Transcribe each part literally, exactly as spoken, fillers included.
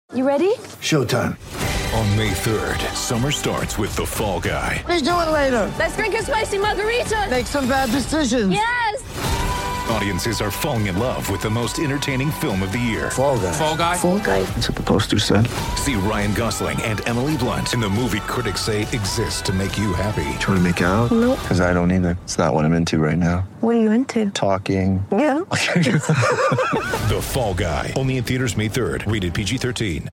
You ready? Showtime. On May third, summer starts with The Fall Guy. Let's do it later. Let's drink a spicy margarita. Make some bad decisions. Yes! Audiences are falling in love with the most entertaining film of the year. Fall Guy. Fall Guy? Fall Guy. That's what the poster said. See Ryan Gosling and Emily Blunt in the movie critics say exists to make you happy. Trying to make it out? Nope. Because I don't either. It's not what I'm into right now. What are you into? Talking. Yeah. The Fall Guy. Only in theaters May third. Rated P G thirteen.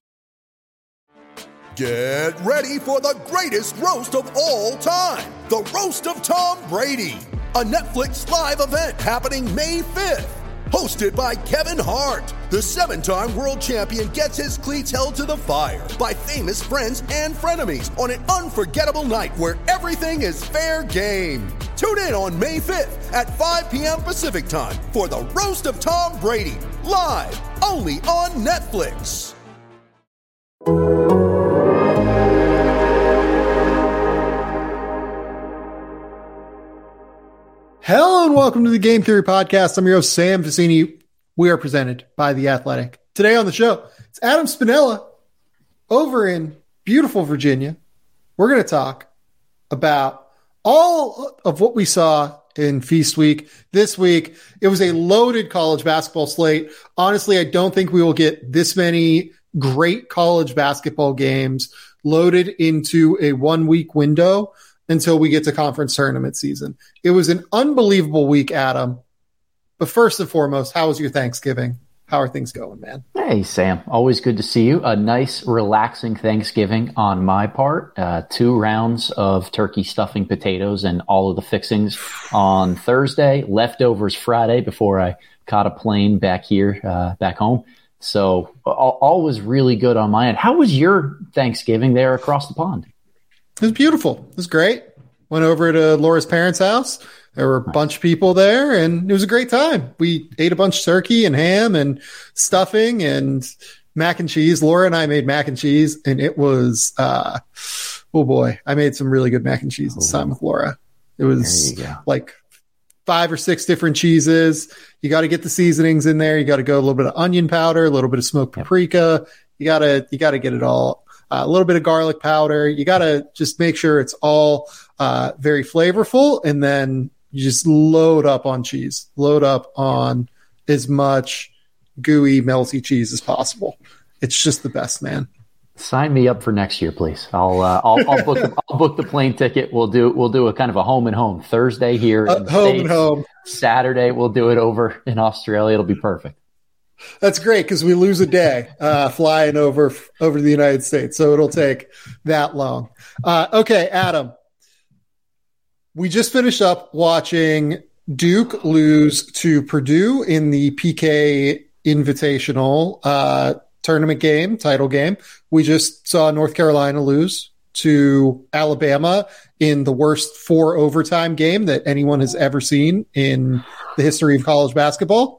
Get ready for the greatest roast of all time. The Roast of Tom Brady. A Netflix live event happening May fifth. Hosted by Kevin Hart. The seven-time world champion gets his cleats held to the fire by famous friends and frenemies on an unforgettable night where everything is fair game. Tune in on May fifth at five p.m. Pacific time for the Roast of Tom Brady. Live only on Netflix. Hello and welcome to the Game Theory Podcast. I'm your host, Sam Vicini. We are presented by The Athletic. Today on the show, it's Adam Spinella over in beautiful Virginia. We're going to talk about all of what we saw in Feast Week. This week, it was a loaded college basketball slate. Honestly, I don't think we will get this many great college basketball games loaded into a one-week window until we get to conference tournament season. It was an unbelievable week, Adam. But first and foremost, how was your Thanksgiving? How are things going, man? Hey, Sam. Always good to see you. A nice, relaxing Thanksgiving on my part. Uh, two rounds of turkey stuffing potatoes and all of the fixings on Thursday. Leftovers Friday before I caught a plane back here, uh, back home. So all, all was really good on my end. How was your Thanksgiving there across the pond? It was beautiful. It was great. Went over to Laura's parents' house. There were a bunch of people there, and it was a great time. We ate a bunch of turkey and ham and stuffing and mac and cheese. Laura and I made mac and cheese, and it was, uh, oh boy, I made some really good mac and cheese this time with Laura. It was like five or six different cheeses. You got to get the seasonings in there. You got to go a little bit of onion powder, a little bit of smoked paprika. You got to, you got to get it all. Uh, a little bit of garlic powder. You got to just make sure it's all uh, very flavorful, and then you just load up on cheese. Load up on as much gooey, melty cheese as possible. It's just the best, man. Sign me up for next year, please. I'll uh, I'll, I'll book I'll book the plane ticket. We'll do we'll do a kind of a home and home Thursday here. Uh, in the home States. and home. Saturday we'll do it over in Australia. It'll be perfect. That's great because we lose a day uh, flying over over the United States, so it'll take that long. Uh, okay, Adam, we just finished up watching Duke lose to Purdue in the P K Invitational uh, tournament game, title game. We just saw North Carolina lose to Alabama in the worst four overtime game that anyone has ever seen in the history of college basketball.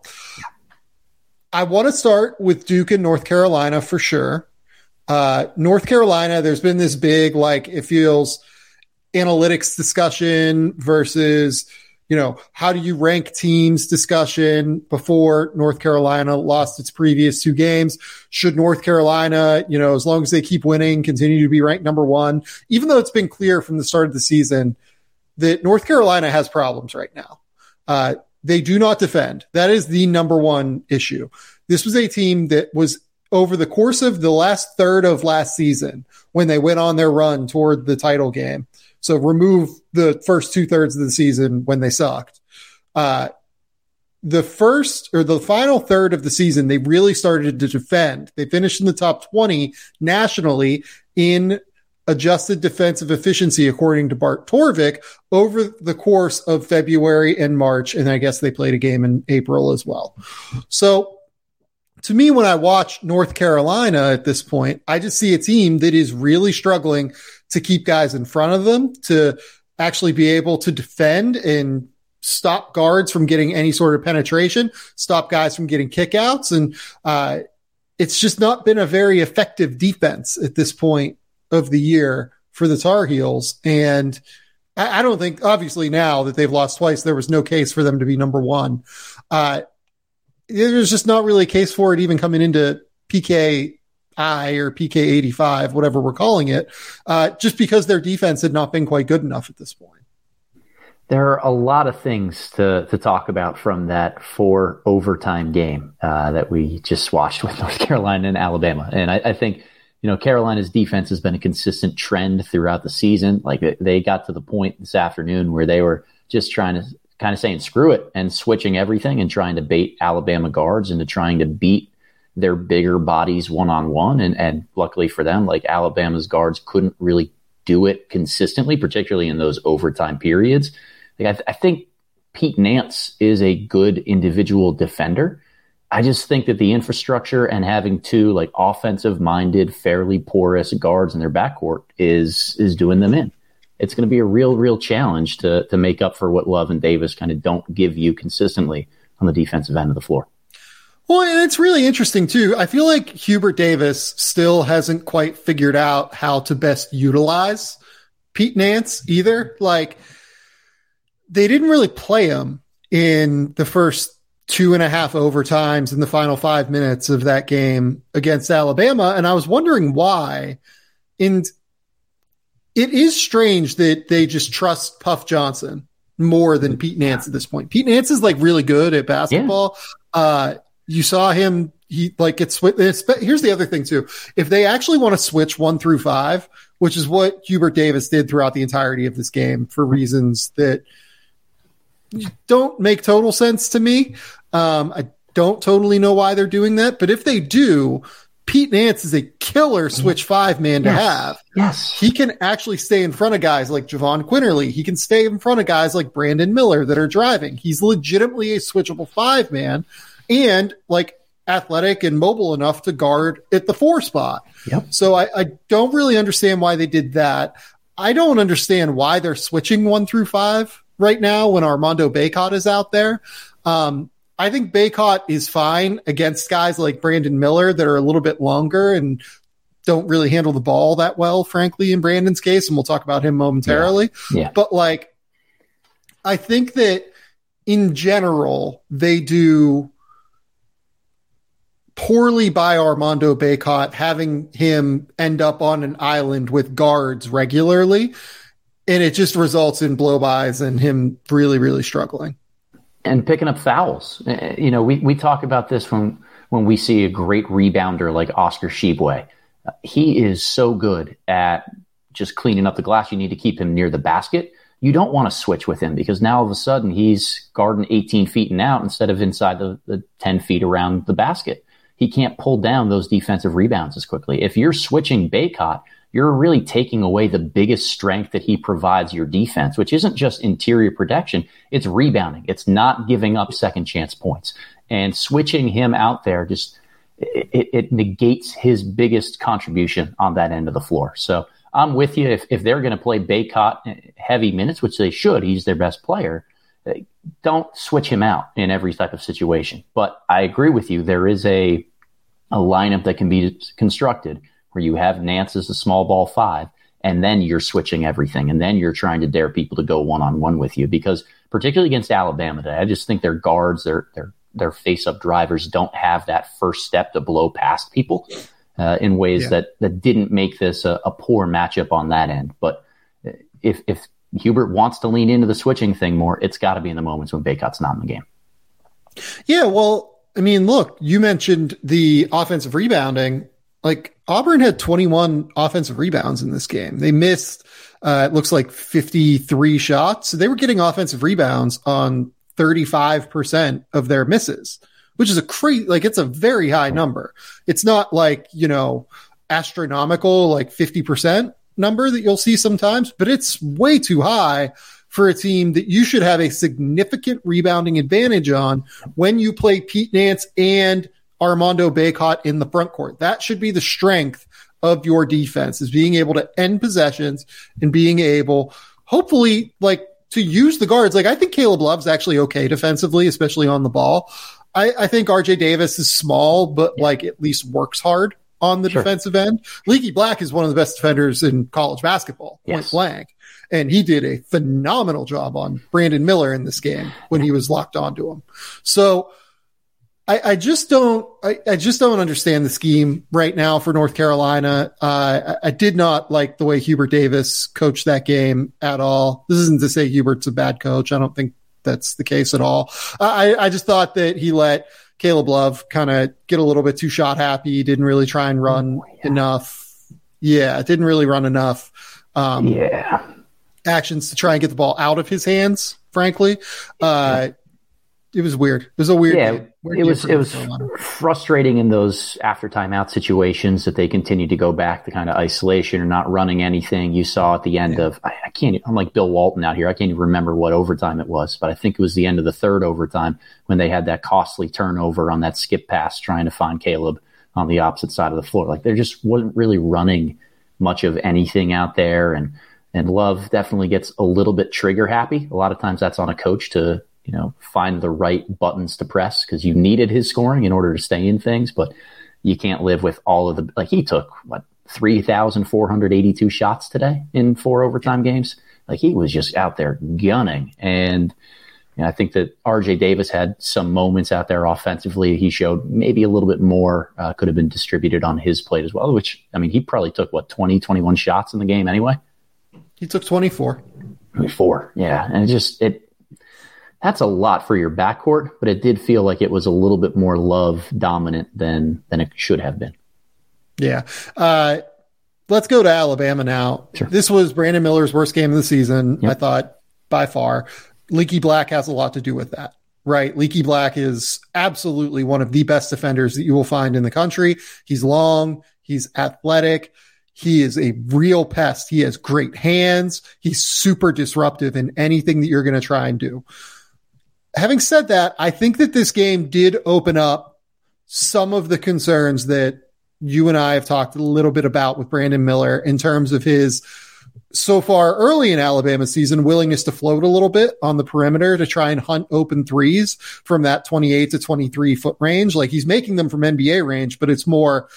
I want to start with Duke and North Carolina for sure. Uh, North Carolina, there's been this big, like, it feels analytics discussion versus, you know, how do you rank teams discussion before North Carolina lost its previous two games. Should North Carolina, you know, as long as they keep winning, continue to be ranked number one, even though it's been clear from the start of the season that North Carolina has problems right now. Uh, They do not defend. That is the number one issue. This was a team that was over the course of the last third of last season when they went on their run toward the title game. So remove the first two thirds of the season when they sucked. Uh, the first or the final third of the season, they really started to defend. They finished in the top twenty nationally in adjusted defensive efficiency, according to Bart Torvik, over the course of February and March. And I guess they played a game in April as well. So to me, when I watch North Carolina at this point, I just see a team that is really struggling to keep guys in front of them, to actually be able to defend and stop guards from getting any sort of penetration, stop guys from getting kickouts. And uh, it's just not been a very effective defense at this point of the year for the Tar Heels. And I, I don't think, obviously now that they've lost twice, there was no case for them to be number one. Uh, there's just not really a case for it even coming into P K I or P K eighty-five, whatever we're calling it, uh, just because their defense had not been quite good enough at this point. There are a lot of things to, to talk about from that four overtime game uh, that we just watched with North Carolina and Alabama. And I, I think, you know, Carolina's defense has been a consistent trend throughout the season. Like they got to the point this afternoon where they were just trying to kind of saying, screw it, and switching everything and trying to bait Alabama guards into trying to beat their bigger bodies one-on-one. And, and luckily for them, like Alabama's guards couldn't really do it consistently, particularly in those overtime periods. Like I, th- I think Pete Nance is a good individual defender. I just think that the infrastructure and having two like offensive-minded, fairly porous guards in their backcourt is is doing them in. It's going to be a real, real challenge to to make up for what Love and Davis kind of don't give you consistently on the defensive end of the floor. Well, and it's really interesting, too. I feel like Hubert Davis still hasn't quite figured out how to best utilize Pete Nance either. Like, they didn't really play him in the first two and a half overtimes in the final five minutes of that game against Alabama. And I was wondering why. And it is strange that they just trust Puff Johnson more than Pete Nance at this point. Pete Nance is like really good at basketball. Yeah. Uh, you saw him. He like it's, it's, here's the other thing too. If they actually want to switch one through five, which is what Hubert Davis did throughout the entirety of this game for reasons that don't make total sense to me. Um, I don't totally know why they're doing that, but if they do, Pete Nance is a killer switch five man to yes. have. Yes. He can actually stay in front of guys like Javon Quinterly. He can stay in front of guys like Brandon Miller that are driving. He's legitimately a switchable five man and like athletic and mobile enough to guard at the four spot. Yep. So I, I don't really understand why they did that. I don't understand why they're switching one through five right now when Armando Bacot is out there. Um, I think Bacot is fine against guys like Brandon Miller that are a little bit longer and don't really handle the ball that well, frankly, in Brandon's case. And we'll talk about him momentarily. Yeah. Yeah. But like, I think that in general, they do poorly by Armando Bacot, having him end up on an island with guards regularly. And it just results in blow-bys and him really, really struggling. And picking up fouls. You know, we, we talk about this when, when we see a great rebounder like Oscar Tshiebwe. He is so good at just cleaning up the glass. You need to keep him near the basket. You don't want to switch with him because now all of a sudden he's guarding eighteen feet and out instead of inside the, the ten feet around the basket. He can't pull down those defensive rebounds as quickly. If you're switching Bacot, you're really taking away the biggest strength that he provides your defense, which isn't just interior protection. It's rebounding. It's not giving up second chance points. And switching him out there just it, it negates his biggest contribution on that end of the floor. So I'm with you. If, if they're going to play Bacot heavy minutes, which they should, he's their best player, don't switch him out in every type of situation. But I agree with you. There is a, a lineup that can be constructed where you have Nance as a small ball five, and then you're switching everything, and then you're trying to dare people to go one-on-one with you. Because particularly against Alabama today, I just think their guards, their their their face-up drivers don't have that first step to blow past people uh, in ways yeah. that, that didn't make this a, a poor matchup on that end. But if if Hubert wants to lean into the switching thing more, it's got to be in the moments when Bacot's not in the game. Yeah, well, I mean, look, you mentioned the offensive rebounding. Like, Auburn had twenty-one offensive rebounds in this game. They missed, uh, it looks like fifty-three shots. So they were getting offensive rebounds on thirty-five percent of their misses, which is a crazy, like, it's a very high number. It's not like, you know, astronomical, like fifty percent number that you'll see sometimes, but it's way too high for a team that you should have a significant rebounding advantage on when you play Pete Nance and Armando Bacot in the front court. That should be the strength of your defense, is being able to end possessions and being able, hopefully, like, to use the guards. Like, I think Caleb Love's actually okay defensively, especially on the ball. I, I think R J Davis is small, but yeah. like at least works hard on the sure. defensive end. Leaky Black is one of the best defenders in college basketball, point yes. blank. And he did a phenomenal job on Brandon Miller in this game when he was locked onto him. So I, I just don't. I, I just don't understand the scheme right now for North Carolina. Uh, I, I did not like the way Hubert Davis coached that game at all. This isn't to say Hubert's a bad coach. I don't think that's the case at all. I, I just thought that he let Caleb Love kind of get a little bit too shot happy. Didn't really try and run oh, yeah. enough. Yeah, didn't really run enough. Um, yeah, actions to try and get the ball out of his hands. Frankly, uh, it was weird. It was a weird. Yeah, game. Weird it was. It was Carolina. frustrating in those after timeout situations that they continued to go back to kind of isolation or not running anything. You saw at the end yeah. of I, I can't. I'm like Bill Walton out here. I can't even remember what overtime it was, but I think it was the end of the third overtime when they had that costly turnover on that skip pass trying to find Caleb on the opposite side of the floor. Like there just wasn't really running much of anything out there, and and Love definitely gets a little bit trigger happy. A lot of times that's on a coach to, you know, find the right buttons to press because you needed his scoring in order to stay in things, but you can't live with all of the, like he took what, three thousand four hundred eighty-two shots today in four overtime games. Like he was just out there gunning. And you know, I think that R J Davis had some moments out there offensively. He showed maybe a little bit more uh, could have been distributed on his plate as well, which, I mean, he probably took what, twenty, twenty-one shots in the game anyway. He took twenty-four. twenty-four. Yeah. And it just, it, that's a lot for your backcourt, but it did feel like it was a little bit more Love dominant than than it should have been. Yeah. Uh, let's go to Alabama now. Sure. This was Brandon Miller's worst game of the season, yep. I thought, by far. Leaky Black has a lot to do with that, right? Leaky Black is absolutely one of the best defenders that you will find in the country. He's long. He's athletic. He is a real pest. He has great hands. He's super disruptive in anything that you're going to try and do. Having said that, I think that this game did open up some of the concerns that you and I have talked a little bit about with Brandon Miller in terms of his, so far early in Alabama season, willingness to float a little bit on the perimeter to try and hunt open threes from that twenty-eight to twenty-three foot range. Like he's making them from N B A range, but it's more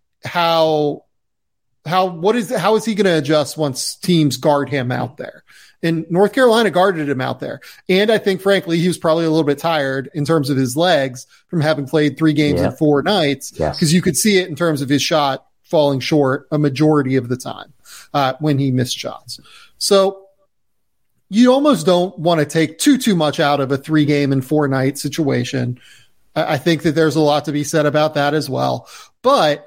how, how, what is, how is he going to adjust once teams guard him out there? And North Carolina guarded him out there. And I think, frankly, he was probably a little bit tired in terms of his legs from having played three games yeah. in four nights. Yes. Cause you could see it in terms of his shot falling short a majority of the time, uh, when he missed shots. So you almost don't want to take too, too much out of a three game and four night situation. I, I think that there's a lot to be said about that as well. But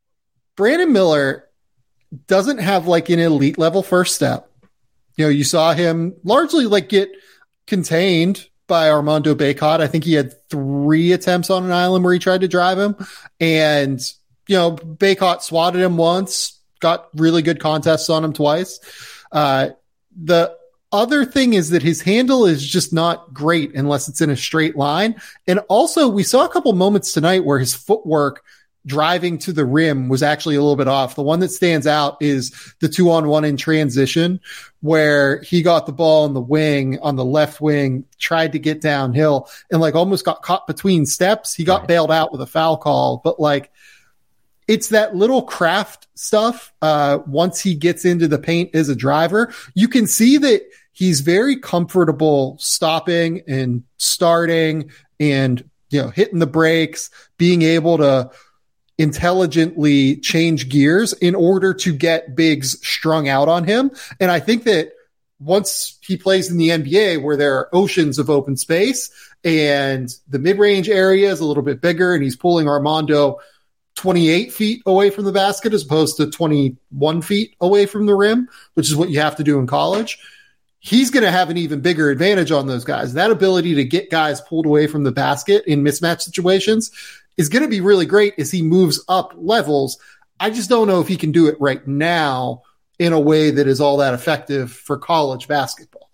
Brandon Miller doesn't have like an elite level first step. You know, you saw him largely like get contained by Armando Bacot. I think he had three attempts on an island where he tried to drive him. And, you know, Bacot swatted him once, got really good contests on him twice. Uh, the other thing is that his handle is just not great unless it's in a straight line. And also we saw a couple moments tonight where his footwork driving to the rim was actually a little bit off. The one that stands out is the two on one in transition where he got the ball on the wing, on the left wing, tried to get downhill and like almost got caught between steps. He got right. bailed out with a foul call, but like it's that little craft stuff. Uh, once he gets into the paint as a driver, you can see that he's very comfortable stopping and starting and, you know, hitting the brakes, being able to intelligently change gears in order to get bigs strung out on him. And I think that once he plays in the N B A where there are oceans of open space and the mid-range area is a little bit bigger and he's pulling Armando twenty-eight feet away from the basket as opposed to twenty-one feet away from the rim, which is what you have to do in college, he's going to have an even bigger advantage on those guys. That ability to get guys pulled away from the basket in mismatch situations is going to be really great as he moves up levels. I just don't know if he can do it right now in a way that is all that effective for college basketball.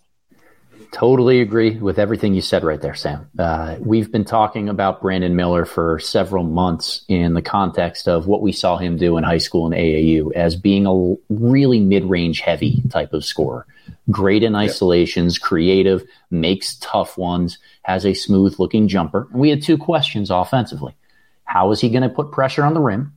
Totally agree with everything you said right there, Sam. Uh, we've been talking about Brandon Miller for several months in the context of what we saw him do in high school and A A U as being a really mid-range heavy type of scorer. Great in isolations, creative, makes tough ones, has a smooth-looking jumper. And we had two questions offensively. How is he going to put pressure on the rim?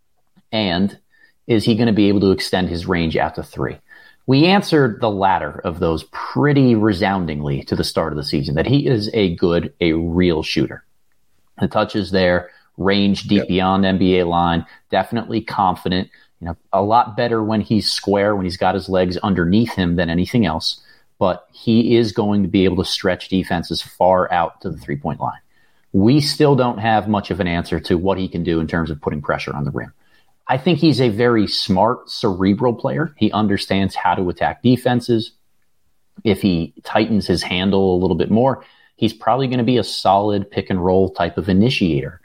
And is he going to be able to extend his range out to three? We answered the latter of those pretty resoundingly to the start of the season, that he is a good, a real shooter. The touch is there, range deep Yep. beyond N B A line, definitely confident. You know, a lot better when he's square, when he's got his legs underneath him than anything else. But he is going to be able to stretch defenses far out to the three-point line. We still don't have much of an answer to what he can do in terms of putting pressure on the rim. I think he's a very smart, cerebral player. He understands how to attack defenses. If he tightens his handle a little bit more, he's probably going to be a solid pick-and-roll type of initiator.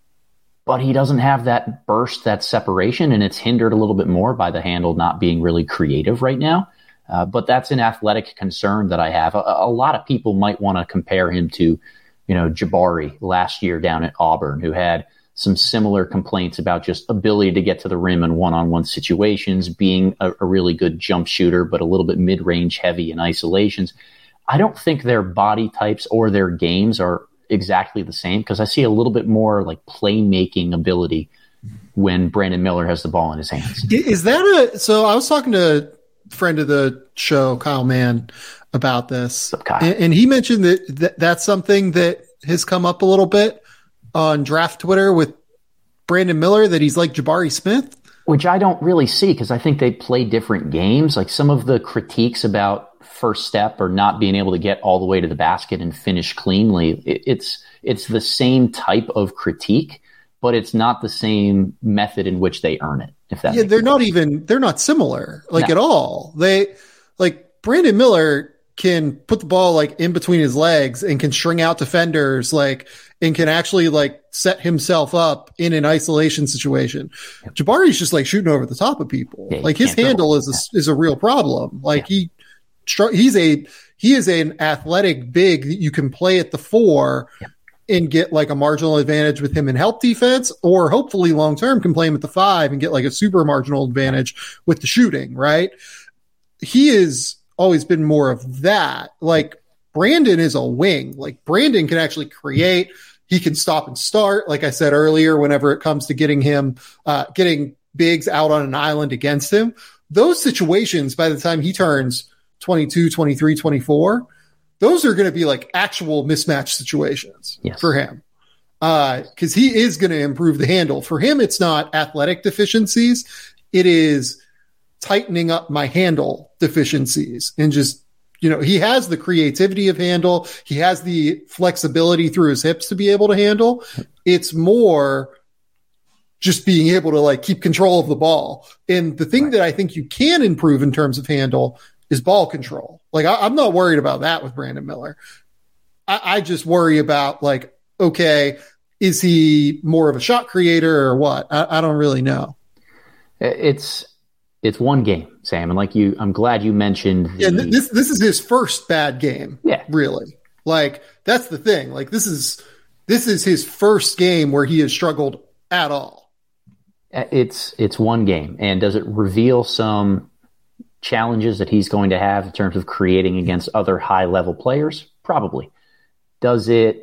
But he doesn't have that burst, that separation, and it's hindered a little bit more by the handle not being really creative right now. Uh, but that's an athletic concern that I have. A, a lot of people might want to compare him to, you know, Jabari last year down at Auburn, who had some similar complaints about just ability to get to the rim in one-on-one situations, being a, a really good jump shooter, but a little bit mid-range heavy in isolations. I don't think their body types or their games are exactly the same, because I see a little bit more like playmaking ability when Brandon Miller has the ball in his hands. Is that a, so I was talking to a friend of the show, Kyle Mann, about this. Up, Kyle? And, and he mentioned that, that that's something that has come up a little bit on draft Twitter with Brandon Miller, that he's like Jabari Smith. Which I don't really see, because I think they play different games. Like some of the critiques about first step or not being able to get all the way to the basket and finish cleanly, it, it's it's the same type of critique, but it's not the same method in which they earn it. If that yeah, makes they're sense. not even they're not similar like No. at all. They like Brandon Miller can put the ball like in between his legs and can string out defenders, like, and can actually like set himself up in an isolation situation. Yep. Jabari's just like shooting over the top of people. Yeah, like his handle is a, is a real problem. Like yeah. he, he's a, he is an athletic big that you can play at the four yep. and get like a marginal advantage with him in help defense, or hopefully long-term can play him at the five and get like a super marginal advantage with the shooting. Right. He is always been more of that. Like Brandon is a wing. Like Brandon can actually create. He can stop and start. Like I said earlier, whenever it comes to getting him, uh, getting bigs out on an island against him, those situations, by the time he turns twenty-two, twenty-three, twenty-four, those are going to be like actual mismatch situations yes. for him. Uh, cause he is going to improve the handle. For him, it's not athletic deficiencies. It is tightening up my handle deficiencies, and just, you know, he has the creativity of handle. He has the flexibility through his hips to be able to handle. It's more just being able to like keep control of the ball. And the thing right. that I think you can improve in terms of handle is ball control. Like I, I'm not worried about that with Brandon Miller. I, I just worry about like, okay, is he more of a shot creator or what? I, I don't really know. It's, It's one game, Sam, and like you, I'm glad you mentioned. The, yeah, this this is his first bad game. Yeah, really. Like that's the thing. Like this is this is his first game where he has struggled at all. It's it's one game, and does it reveal some challenges that he's going to have in terms of creating against other high level players? Probably. Does it?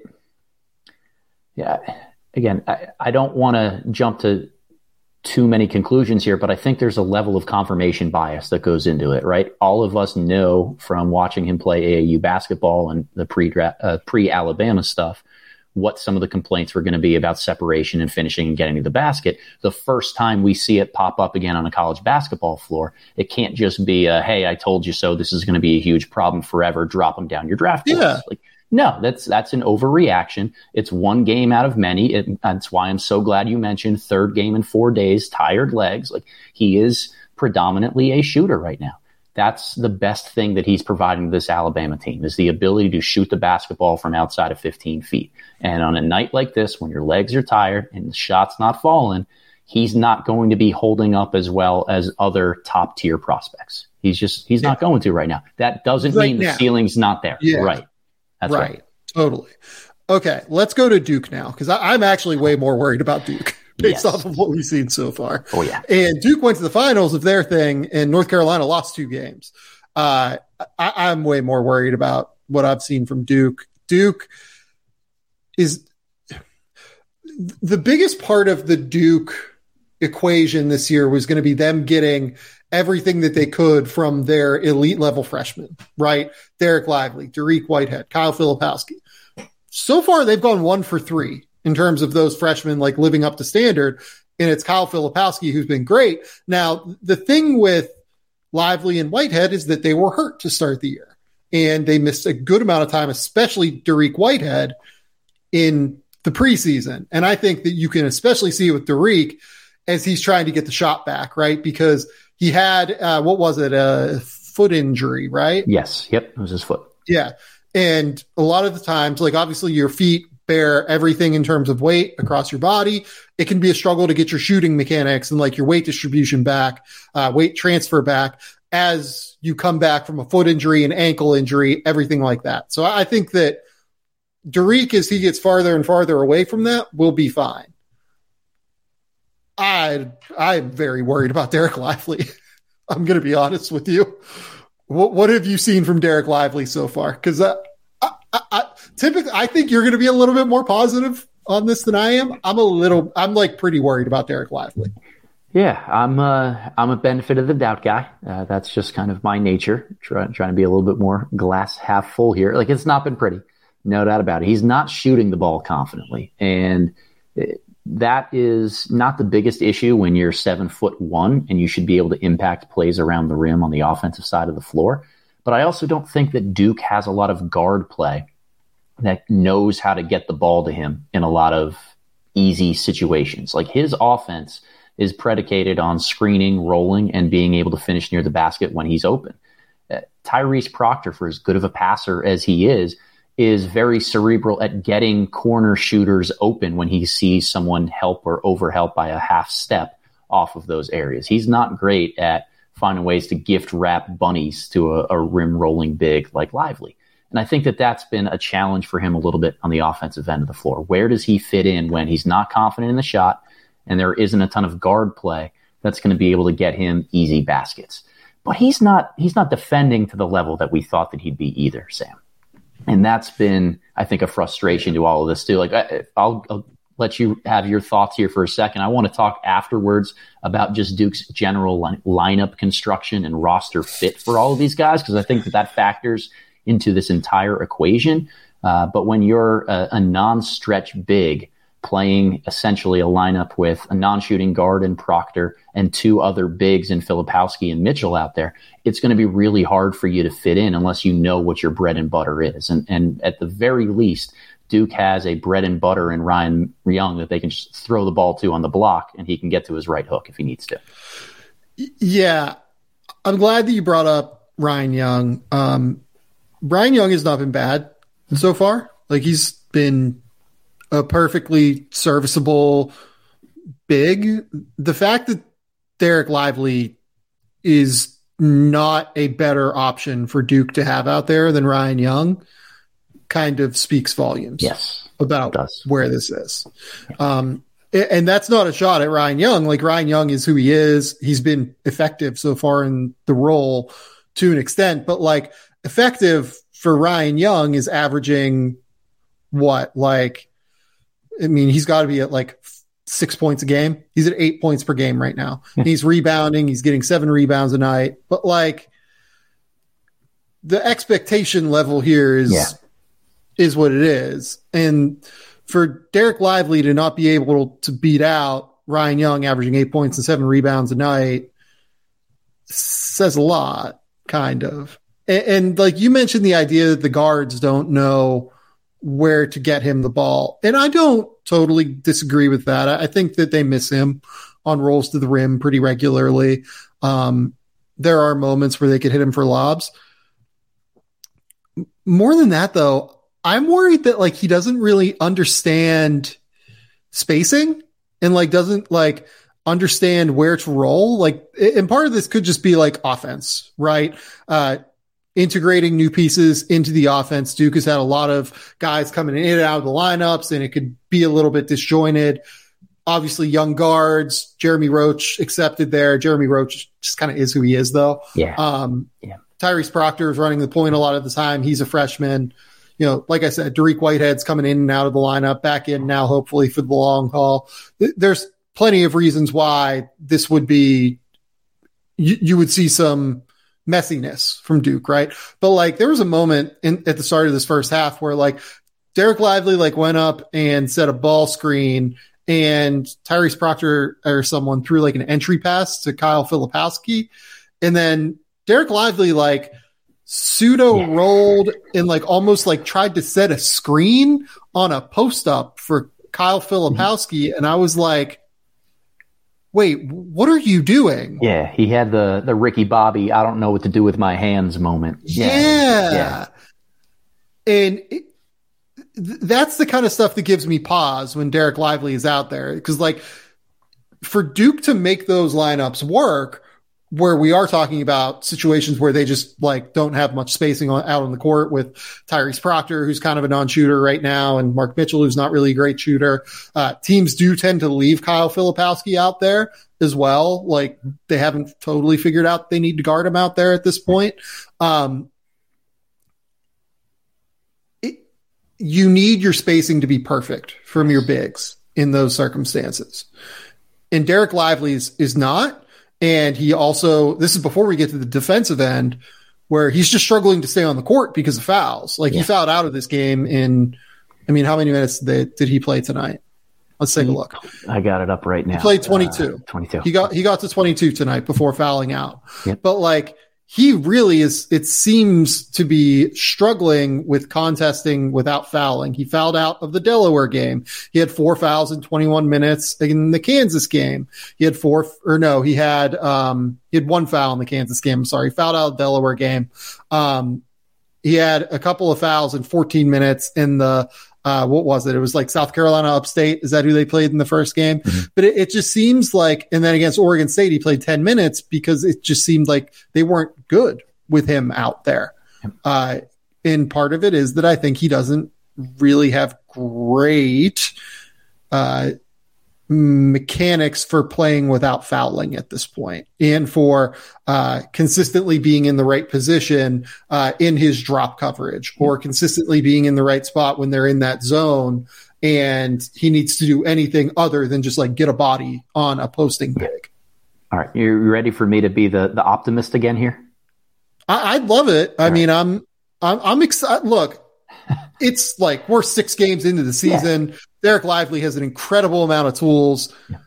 Yeah. Again, I, I don't want to jump to too many conclusions here, but I think there's a level of confirmation bias that goes into it, right? All of us know from watching him play A A U basketball and the pre uh, pre-Alabama stuff what some of the complaints were going to be about separation and finishing and getting to the basket. The first time we see it pop up again on a college basketball floor, it can't just be a, hey, I told you so, this is going to be a huge problem forever, drop him down your draft boards. Yeah. Like, no, that's that's an overreaction. It's one game out of many. It, that's why I'm so glad you mentioned third game in four days, tired legs. Like he is predominantly a shooter right now. That's the best thing that he's providing to this Alabama team is the ability to shoot the basketball from outside of fifteen feet. And on a night like this, when your legs are tired and the shot's not falling, he's not going to be holding up as well as other top tier prospects. He's just, he's yeah. not going to right now. That doesn't right mean now. The ceiling's not there. Yeah. Right. That's right. right. Totally. Okay. Let's go to Duke now. Cause I, I'm actually way more worried about Duke based yes. off of what we've seen so far. Oh yeah. And Duke went to the finals of their thing and North Carolina lost two games. Uh, I, I'm way more worried about what I've seen from Duke. Duke is the biggest part of the Duke equation this year was going to be them getting everything that they could from their elite level freshmen, right? Derek Lively, Dariq Whitehead, Kyle Filipowski. So far, they've gone one for three in terms of those freshmen like living up to standard. And it's Kyle Filipowski who's been great. Now, the thing with Lively and Whitehead is that they were hurt to start the year. And they missed a good amount of time, especially Dariq Whitehead in the preseason. And I think that you can especially see with Dariq as he's trying to get the shot back, right? Because he had, uh, what was it, a foot injury, right? Yes. Yep. It was his foot. Yeah. And a lot of the times, like obviously your feet bear everything in terms of weight across your body. It can be a struggle to get your shooting mechanics and like your weight distribution back, uh, weight transfer back as you come back from a foot injury, an ankle injury, everything like that. So I think that Dariq, as he gets farther and farther away from that, will be fine. I I'm very worried about Dereck Lively. I'm going to be honest with you. What, what have you seen from Dereck Lively so far? Because uh, I, I, I, typically, I think you're going to be a little bit more positive on this than I am. I'm a little, I'm like pretty worried about Dereck Lively. Yeah, I'm uh, I'm a benefit of the doubt guy. Uh, that's just kind of my nature. Try, trying to be a little bit more glass half full here. Like it's not been pretty, no doubt about it. He's not shooting the ball confidently, and it, that is not the biggest issue when you're seven foot one and you should be able to impact plays around the rim on the offensive side of the floor. But I also don't think that Duke has a lot of guard play that knows how to get the ball to him in a lot of easy situations. Like his offense is predicated on screening, rolling, and being able to finish near the basket when he's open. Uh, Tyrese Proctor, for as good of a passer as he is, is very cerebral at getting corner shooters open when he sees someone help or overhelp by a half step off of those areas. He's not great at finding ways to gift wrap bunnies to a, a rim rolling big like Lively. And I think that that's been a challenge for him a little bit on the offensive end of the floor. Where does he fit in when he's not confident in the shot and there isn't a ton of guard play that's going to be able to get him easy baskets? But he's not, he's not defending to the level that we thought that he'd be either, Sam. And that's been, I think, a frustration to all of this too. Like, I, I'll, I'll let you have your thoughts here for a second. I want to talk afterwards about just Duke's general line, lineup construction and roster fit for all of these guys, because I think that that factors into this entire equation. Uh, but when you're a, a non-stretch big playing essentially a lineup with a non-shooting guard in Proctor and two other bigs in Filipowski and Mitchell out there, it's going to be really hard for you to fit in unless you know what your bread and butter is. And, and at the very least, Duke has a bread and butter in Ryan Young that they can just throw the ball to on the block and he can get to his right hook if he needs to. Yeah. I'm glad that you brought up Ryan Young. Um, Ryan Young has not been bad so far. Like he's been a perfectly serviceable big. The fact that Dereck Lively is not a better option for Duke to have out there than Ryan Young kind of speaks volumes yes, about where this is. Um, and that's not a shot at Ryan Young. Like Ryan Young is who he is. He's been effective so far in the role to an extent, but like effective for Ryan Young is averaging what? Like, I mean, he's got to be at like six points a game. He's at eight points per game right now. He's rebounding. He's getting seven rebounds a night. But like the expectation level here is, yeah. is what it is. And for Dereck Lively to not be able to beat out Ryan Young averaging eight points and seven rebounds a night says a lot, kind of. And, and like you mentioned the idea that the guards don't know where to get him the ball. And I don't totally disagree with that. I think that they miss him on rolls to the rim pretty regularly. Um, there are moments where they could hit him for lobs. More than that, though, I'm worried that like he doesn't really understand spacing and like doesn't like understand where to roll. Like, and part of this could just be like offense, right? Uh, integrating new pieces into the offense. Duke has had a lot of guys coming in and out of the lineups, and it could be a little bit disjointed. Obviously, young guards, Jeremy Roach accepted there. Jeremy Roach just kind of is who he is, though. Yeah. Um, yeah. Tyrese Proctor is running the point a lot of the time. He's a freshman. You know, like I said, Dariq Whitehead's coming in and out of the lineup, back in now, hopefully for the long haul. There's plenty of reasons why this would be, you, you would see some messiness from Duke, right? But like there was a moment in, at the start of this first half where like Derek Lively like went up and set a ball screen, and Tyrese Proctor or someone threw like an entry pass to Kyle Filipowski, and then Derek Lively like pseudo yeah. rolled and like almost like tried to set a screen on a post up for Kyle Filipowski, mm-hmm. and I was like, wait, what are you doing? Yeah, he had the the Ricky Bobby, I don't know what to do with my hands moment. Yeah. yeah. yeah. And it, th- that's the kind of stuff that gives me pause when Derek Lively is out there. Because, like, for Duke to make those lineups work, where we are talking about situations where they just, like, don't have much spacing on, out on the court with Tyrese Proctor, who's kind of a non-shooter right now, and Mark Mitchell, who's not really a great shooter. Uh, teams do tend to leave Kyle Filipowski out there as well. Like, they haven't totally figured out they need to guard him out there at this point. Um, it, you need your spacing to be perfect from your bigs in those circumstances. And Derek Lively's is not. And he also, this is before we get to the defensive end, where he's just struggling to stay on the court because of fouls. Like, yeah. he fouled out of this game in, I mean, how many minutes did, did he play tonight? Let's take a look. I got it up right now. He played twenty-two. Uh, twenty-two. He got, he got to twenty-two tonight before fouling out. Yep. But like, he really is, it seems to be struggling with contesting without fouling. He fouled out of the Delaware game. He had four fouls in twenty-one minutes in the Kansas game. He had four, or no, he had, um, he had one foul in the Kansas game. I'm sorry. He fouled out of the Delaware game. Um, he had a couple of fouls in fourteen minutes in the, uh, what was it? It was like South Carolina Upstate. Is that who they played in the first game? Mm-hmm. But it, it just seems like, and then against Oregon State, he played ten minutes because it just seemed like they weren't good with him out there. Uh, and part of it is that I think he doesn't really have great, uh, mechanics for playing without fouling at this point, and for uh consistently being in the right position uh in his drop coverage, or consistently being in the right spot when they're in that zone, and he needs to do anything other than just like get a body on a posting big. All right, you ready for me to be the the optimist again here? I, I'd love it. I All mean, right. I'm I'm I'm excited. Look, it's like we're six games into the season. Yeah. Derek Lively has an incredible amount of tools. Yeah.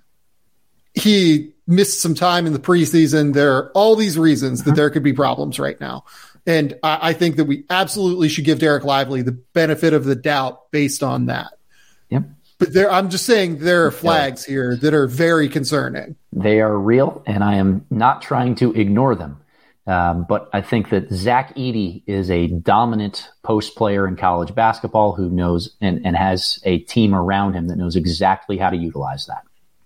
He missed some time in the preseason. There are all these reasons uh-huh. that there could be problems right now. And I, I think that we absolutely should give Derek Lively the benefit of the doubt based on that. Yep. But there, I'm just saying there are flags here that are very concerning. They are real, and I am not trying to ignore them. Um, but I think that Zach Edey is a dominant post player in college basketball who knows and, and has a team around him that knows exactly how to utilize that.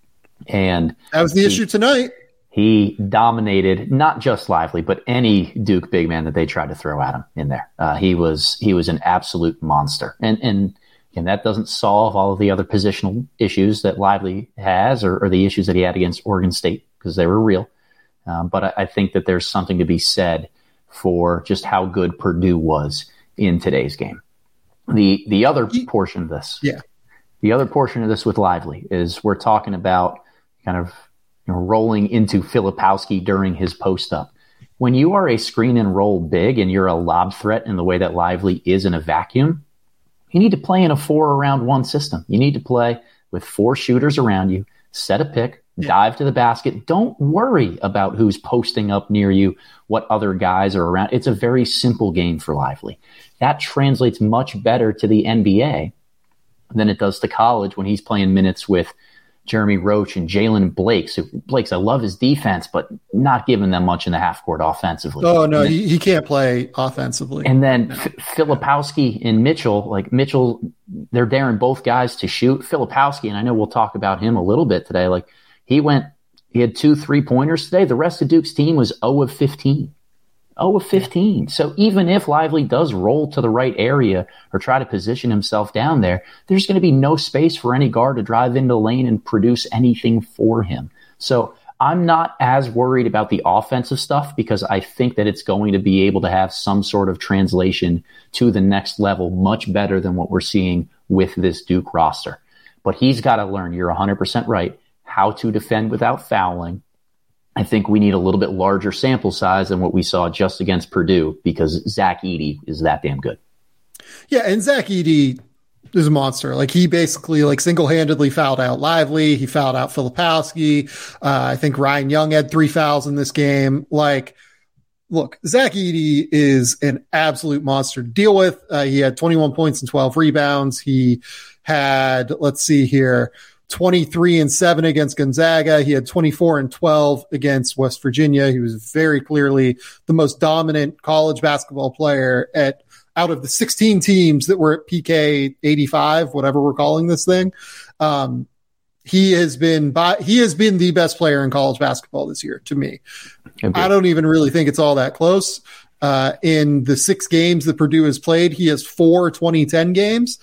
And that was the he, issue tonight. He dominated not just Lively, but any Duke big man that they tried to throw at him in there. Uh, he was he was an absolute monster. And and and that doesn't solve all of the other positional issues that Lively has, or, or the issues that he had against Oregon State, because they were real. Um, but I, I think that there's something to be said for just how good Purdue was in today's game. The the other portion of this, yeah, the other portion of this with Lively is we're talking about kind of you know, rolling into Filipowski during his post up. When you are a screen and roll big and you're a lob threat in the way that Lively is in a vacuum, you need to play in a four around one system. You need to play with four shooters around you, set a pick, yeah. dive to the basket. Don't worry about who's posting up near you, what other guys are around. It's a very simple game for Lively. That translates much better to the N B A than it does to college when he's playing minutes with Jeremy Roach and Jalen Blakes. Who, Blakes, I love his defense, but not giving them much in the half court offensively. Oh, no, then, he, he can't play offensively. And then no. F- Filipowski and Mitchell, like Mitchell, they're daring both guys to shoot. Filipowski, and I know we'll talk about him a little bit today, like he went, he had two three-pointers today. The rest of Duke's team was zero of fifteen. zero of fifteen. So even if Lively does roll to the right area or try to position himself down there, there's going to be no space for any guard to drive into the lane and produce anything for him. So I'm not as worried about the offensive stuff because I think that it's going to be able to have some sort of translation to the next level much better than what we're seeing with this Duke roster. But he's got to learn, you're one hundred percent right, how to defend without fouling. I think we need a little bit larger sample size than what we saw just against Purdue because Zach Edey is that damn good. Yeah, and Zach Edey, is a monster. Like he basically like single-handedly fouled out Lively. He fouled out Filipowski. Uh, I think Ryan Young had three fouls in this game. Like, look, Zach Edey is an absolute monster to deal with. Uh, he had twenty-one points and twelve rebounds. He had, let's see here, twenty-three and seven against Gonzaga. He had twenty-four and twelve against West Virginia. He was very clearly the most dominant college basketball player at out of the sixteen teams that were at P K eighty-five, whatever we're calling this thing. Um, he has been by, he has been the best player in college basketball this year to me. Okay. I don't even really think it's all that close. Uh, in the six games that Purdue has played, he has four twenty ten games.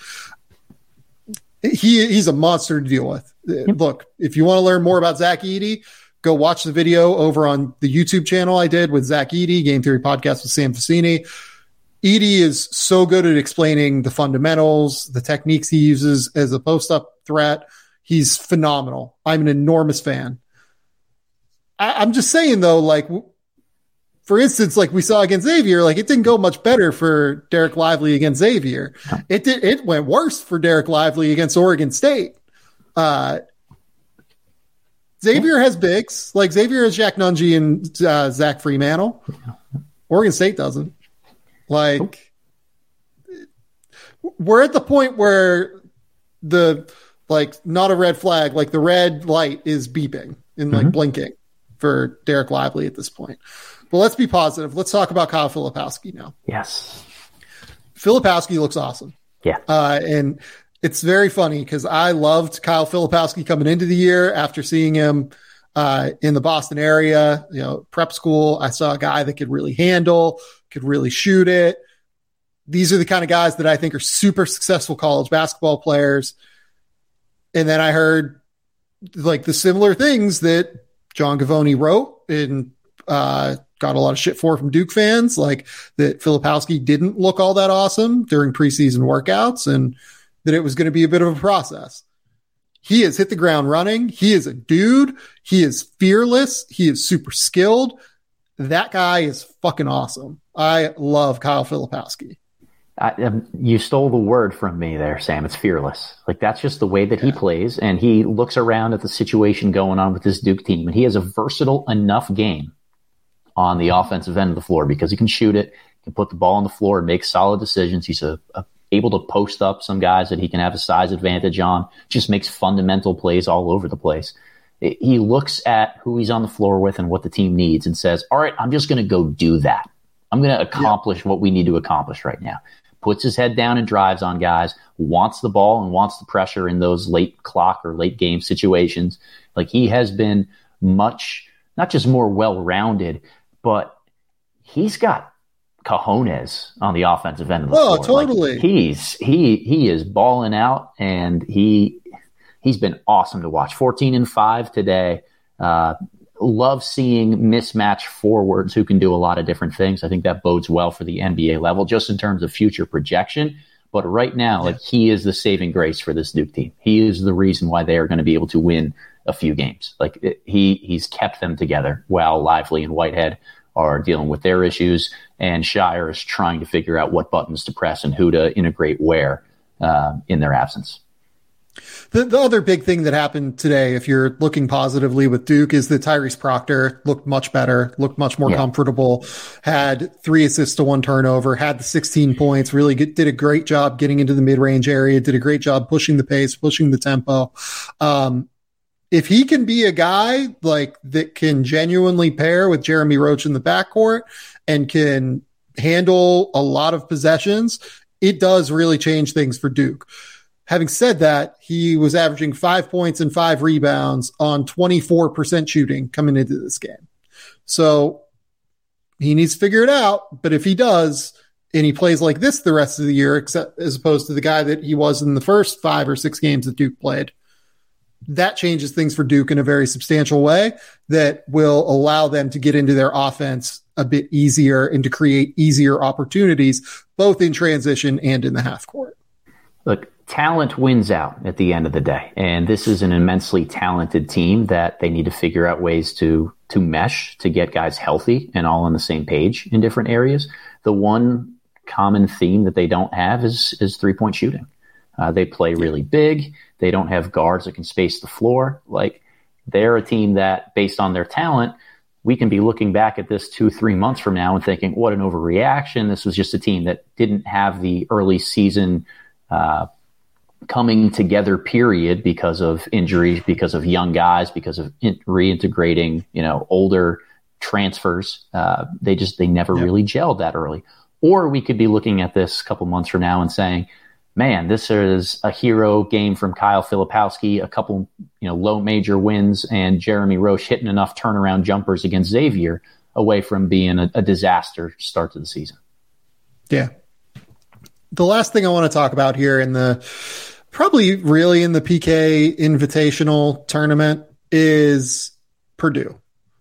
He he's a monster to deal with. Yep. Look, if you want to learn more about Zach Edey, go watch the video over on the YouTube channel I did with Zach Edey, Game Theory Podcast with Sam Facini. Edey is so good at explaining the fundamentals, the techniques he uses as a post-up threat. He's phenomenal. I'm an enormous fan. I, I'm just saying, though, like, for instance, like we saw against Xavier, like it didn't go much better for Derek Lively against Xavier. It did. It went worse for Derek Lively against Oregon State. Uh, Xavier has bigs. Like Xavier has Jack Nungy and uh, Zach Freemantle. Oregon State doesn't. Like, we're at the point where the, like, not a red flag, like the red light is beeping and like mm-hmm. blinking for Derek Lively at this point. But let's be positive. Let's talk about Kyle Filipowski now. Yes. Filipowski looks awesome. Yeah. Uh, and it's very funny because I loved Kyle Filipowski coming into the year after seeing him uh, in the Boston area, you know, prep school. I saw a guy that could really handle, could really shoot it. These are the kind of guys that I think are super successful college basketball players. And then I heard like the similar things that John Gavoni wrote and uh, got a lot of shit for from Duke fans, like that Filipowski didn't look all that awesome during preseason workouts and that it was going to be a bit of a process. He has hit the ground running. He is a dude. He is fearless. He is super skilled. That guy is fucking awesome. I love Kyle Filipowski. I, um, you stole the word from me there, Sam. It's fearless. Like that's just the way that yeah. he plays, and he looks around at the situation going on with this Duke team, and he has a versatile enough game on the offensive end of the floor because he can shoot it, can put the ball on the floor, and make solid decisions. He's a, a, able to post up some guys that he can have a size advantage on. Just makes fundamental plays all over the place. It, he looks at who he's on the floor with and what the team needs, and says, "All right, I'm just going to go do that. I'm going to accomplish yeah. what we need to accomplish right now." Puts his head down and drives on guys, wants the ball and wants the pressure in those late clock or late game situations. Like he has been much, not just more well-rounded, but he's got cojones on the offensive end of the oh, floor. Totally. Like he's, he, he is balling out, and he, he's been awesome to watch. fourteen and five today. Uh, love seeing mismatch forwards who can do a lot of different things. I think that bodes well for the N B A level, just in terms of future projection. But right now, like he is the saving grace for this Duke team. He is the reason why they are going to be able to win a few games. Like it, he, he's kept them together while Lively and Whitehead are dealing with their issues, and Shire is trying to figure out what buttons to press and who to integrate where uh, in their absence. The, the other big thing that happened today, if you're looking positively with Duke, is that Tyrese Proctor looked much better, looked much more yeah. comfortable, had three assists to one turnover, had the sixteen points, really get, did a great job getting into the mid-range area, did a great job pushing the pace, pushing the tempo. Um, if he can be a guy like that can genuinely pair with Jeremy Roach in the backcourt and can handle a lot of possessions, it does really change things for Duke. Having said that, he was averaging five points and five rebounds on twenty-four percent shooting coming into this game. So he needs to figure it out. But if he does, and he plays like this the rest of the year, except as opposed to the guy that he was in the first five or six games that Duke played, that changes things for Duke in a very substantial way that will allow them to get into their offense a bit easier and to create easier opportunities, both in transition and in the half court. Look, talent wins out at the end of the day. And this is an immensely talented team that they need to figure out ways to, to mesh, to get guys healthy and all on the same page in different areas. The one common theme that they don't have is, is three-point shooting. Uh, they play really big. They don't have guards that can space the floor. Like, they're a team that, based on their talent, we can be looking back at this two, three months from now and thinking, what an overreaction. This was just a team that didn't have the early season uh, coming together period because of injuries, because of young guys, because of in- reintegrating, you know, older transfers. Uh, they just, they never yeah. really gelled that early. Or we could be looking at this a couple months from now and saying, man, this is a hero game from Kyle Filipowski, a couple, you know, low major wins, and Jeremy Roche hitting enough turnaround jumpers against Xavier away from being a, a disaster start to the season. Yeah. The last thing I want to talk about here in the, probably really in the P K Invitational tournament is Purdue.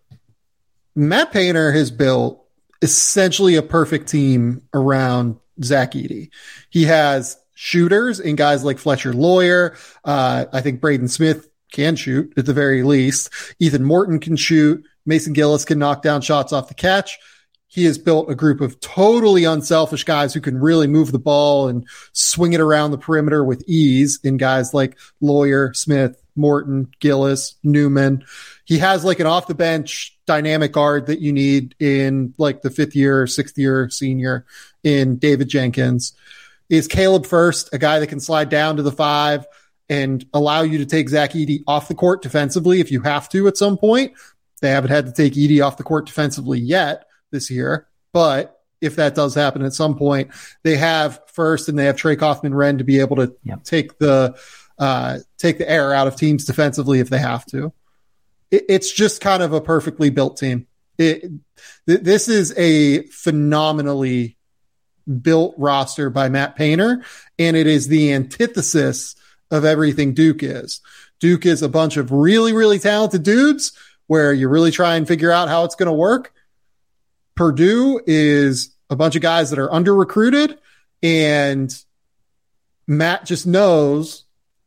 Matt Painter has built essentially a perfect team around Zach Edey. He has shooters in guys like Fletcher Loyer. Uh, I think Braden Smith can shoot at the very least. Ethan Morton can shoot. Mason Gillis can knock down shots off the catch. He has built a group of totally unselfish guys who can really move the ball and swing it around the perimeter with ease in guys like Loyer, Smith, Morton, Gillis, Newman. He has like an off the bench dynamic guard that you need in like the fifth year, sixth year senior in David Jenkins. Is Caleb First, a guy that can slide down to the five and allow you to take Zach Edey off the court defensively if you have to at some point. They haven't had to take Edey off the court defensively yet this year, but if that does happen at some point, they have First and they have Trey Kaufman-Renn to be able to yep. take the uh, take the air out of teams defensively if they have to. It, it's just kind of a perfectly built team. It, th- this is a phenomenally built roster by Matt Painter, and it is the antithesis of everything Duke is. Duke is a bunch of really, really talented dudes where you really try and figure out how it's going to work. Purdue is a bunch of guys that are under recruited, and Matt just knows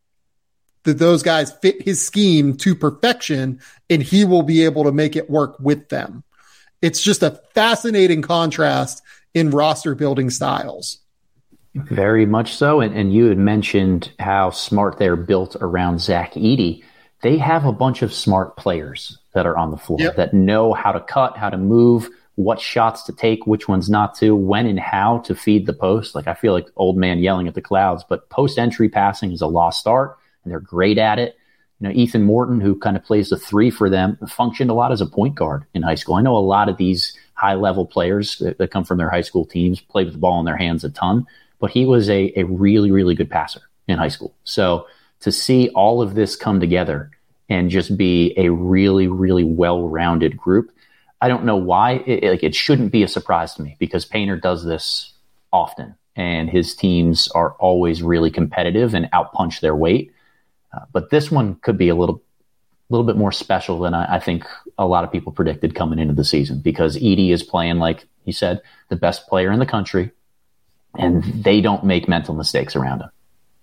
that those guys fit his scheme to perfection, and he will be able to make it work with them. It's just a fascinating contrast in roster building styles. Very much so. And, and you had mentioned how smart they're built around Zach Edey. They have a bunch of smart players that are on the floor yep. that know how to cut, how to move, what shots to take, which ones not to, when and how to feed the post. Like, I feel like old man yelling at the clouds, but post entry passing is a lost art and they're great at it. You know, Ethan Morton, who kind of plays the three for them, functioned a lot as a point guard in high school. I know a lot of these high-level players that, that come from their high school teams play with the ball in their hands a ton, but he was a, a really, really good passer in high school. So to see all of this come together and just be a really, really well-rounded group, I don't know why. It, like, it shouldn't be a surprise to me because Painter does this often, and his teams are always really competitive and outpunch their weight. Uh, but this one could be a little little bit more special than I, I think a lot of people predicted coming into the season, because Edey is playing, like he said, the best player in the country, and they don't make mental mistakes around him.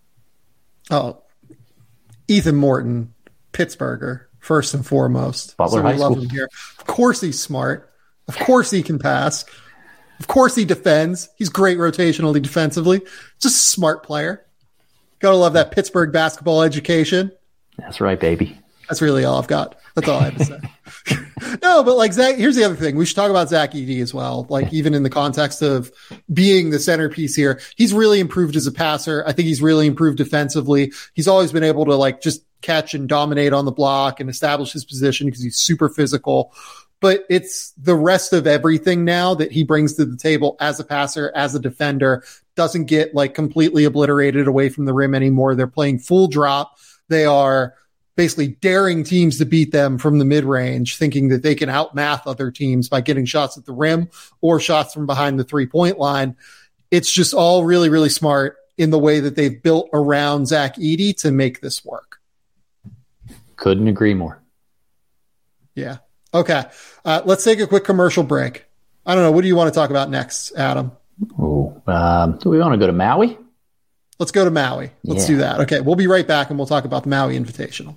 Oh, Ethan Morton, Pittsburgher, first and foremost. Butler so we High love School. him here. Of course he's smart. Of course he can pass. Of course he defends. He's great rotationally defensively. Just a smart player. Gotta love that Pittsburgh basketball education. That's right, baby. That's really all I've got. That's all I have to say. No, but like Zach, here's the other thing. We should talk about Zach Edey as well. Like, even in the context of being the centerpiece here, he's really improved as a passer. I think he's really improved defensively. He's always been able to like just catch and dominate on the block and establish his position because he's super physical. But it's the rest of everything now that he brings to the table as a passer, as a defender, doesn't get like completely obliterated away from the rim anymore. They're playing full drop. They are basically daring teams to beat them from the mid-range, thinking that they can outmath other teams by getting shots at the rim or shots from behind the three-point line. It's just all really, really smart in the way that they've built around Zach Edey to make this work. Couldn't agree more. Yeah. Okay. Uh, let's take a quick commercial break. I don't know. What do you want to talk about next, Adam? Oh, um, do we want to go to Maui? Let's go to Maui. Let's yeah. do that. Okay. We'll be right back and we'll talk about the Maui Invitational.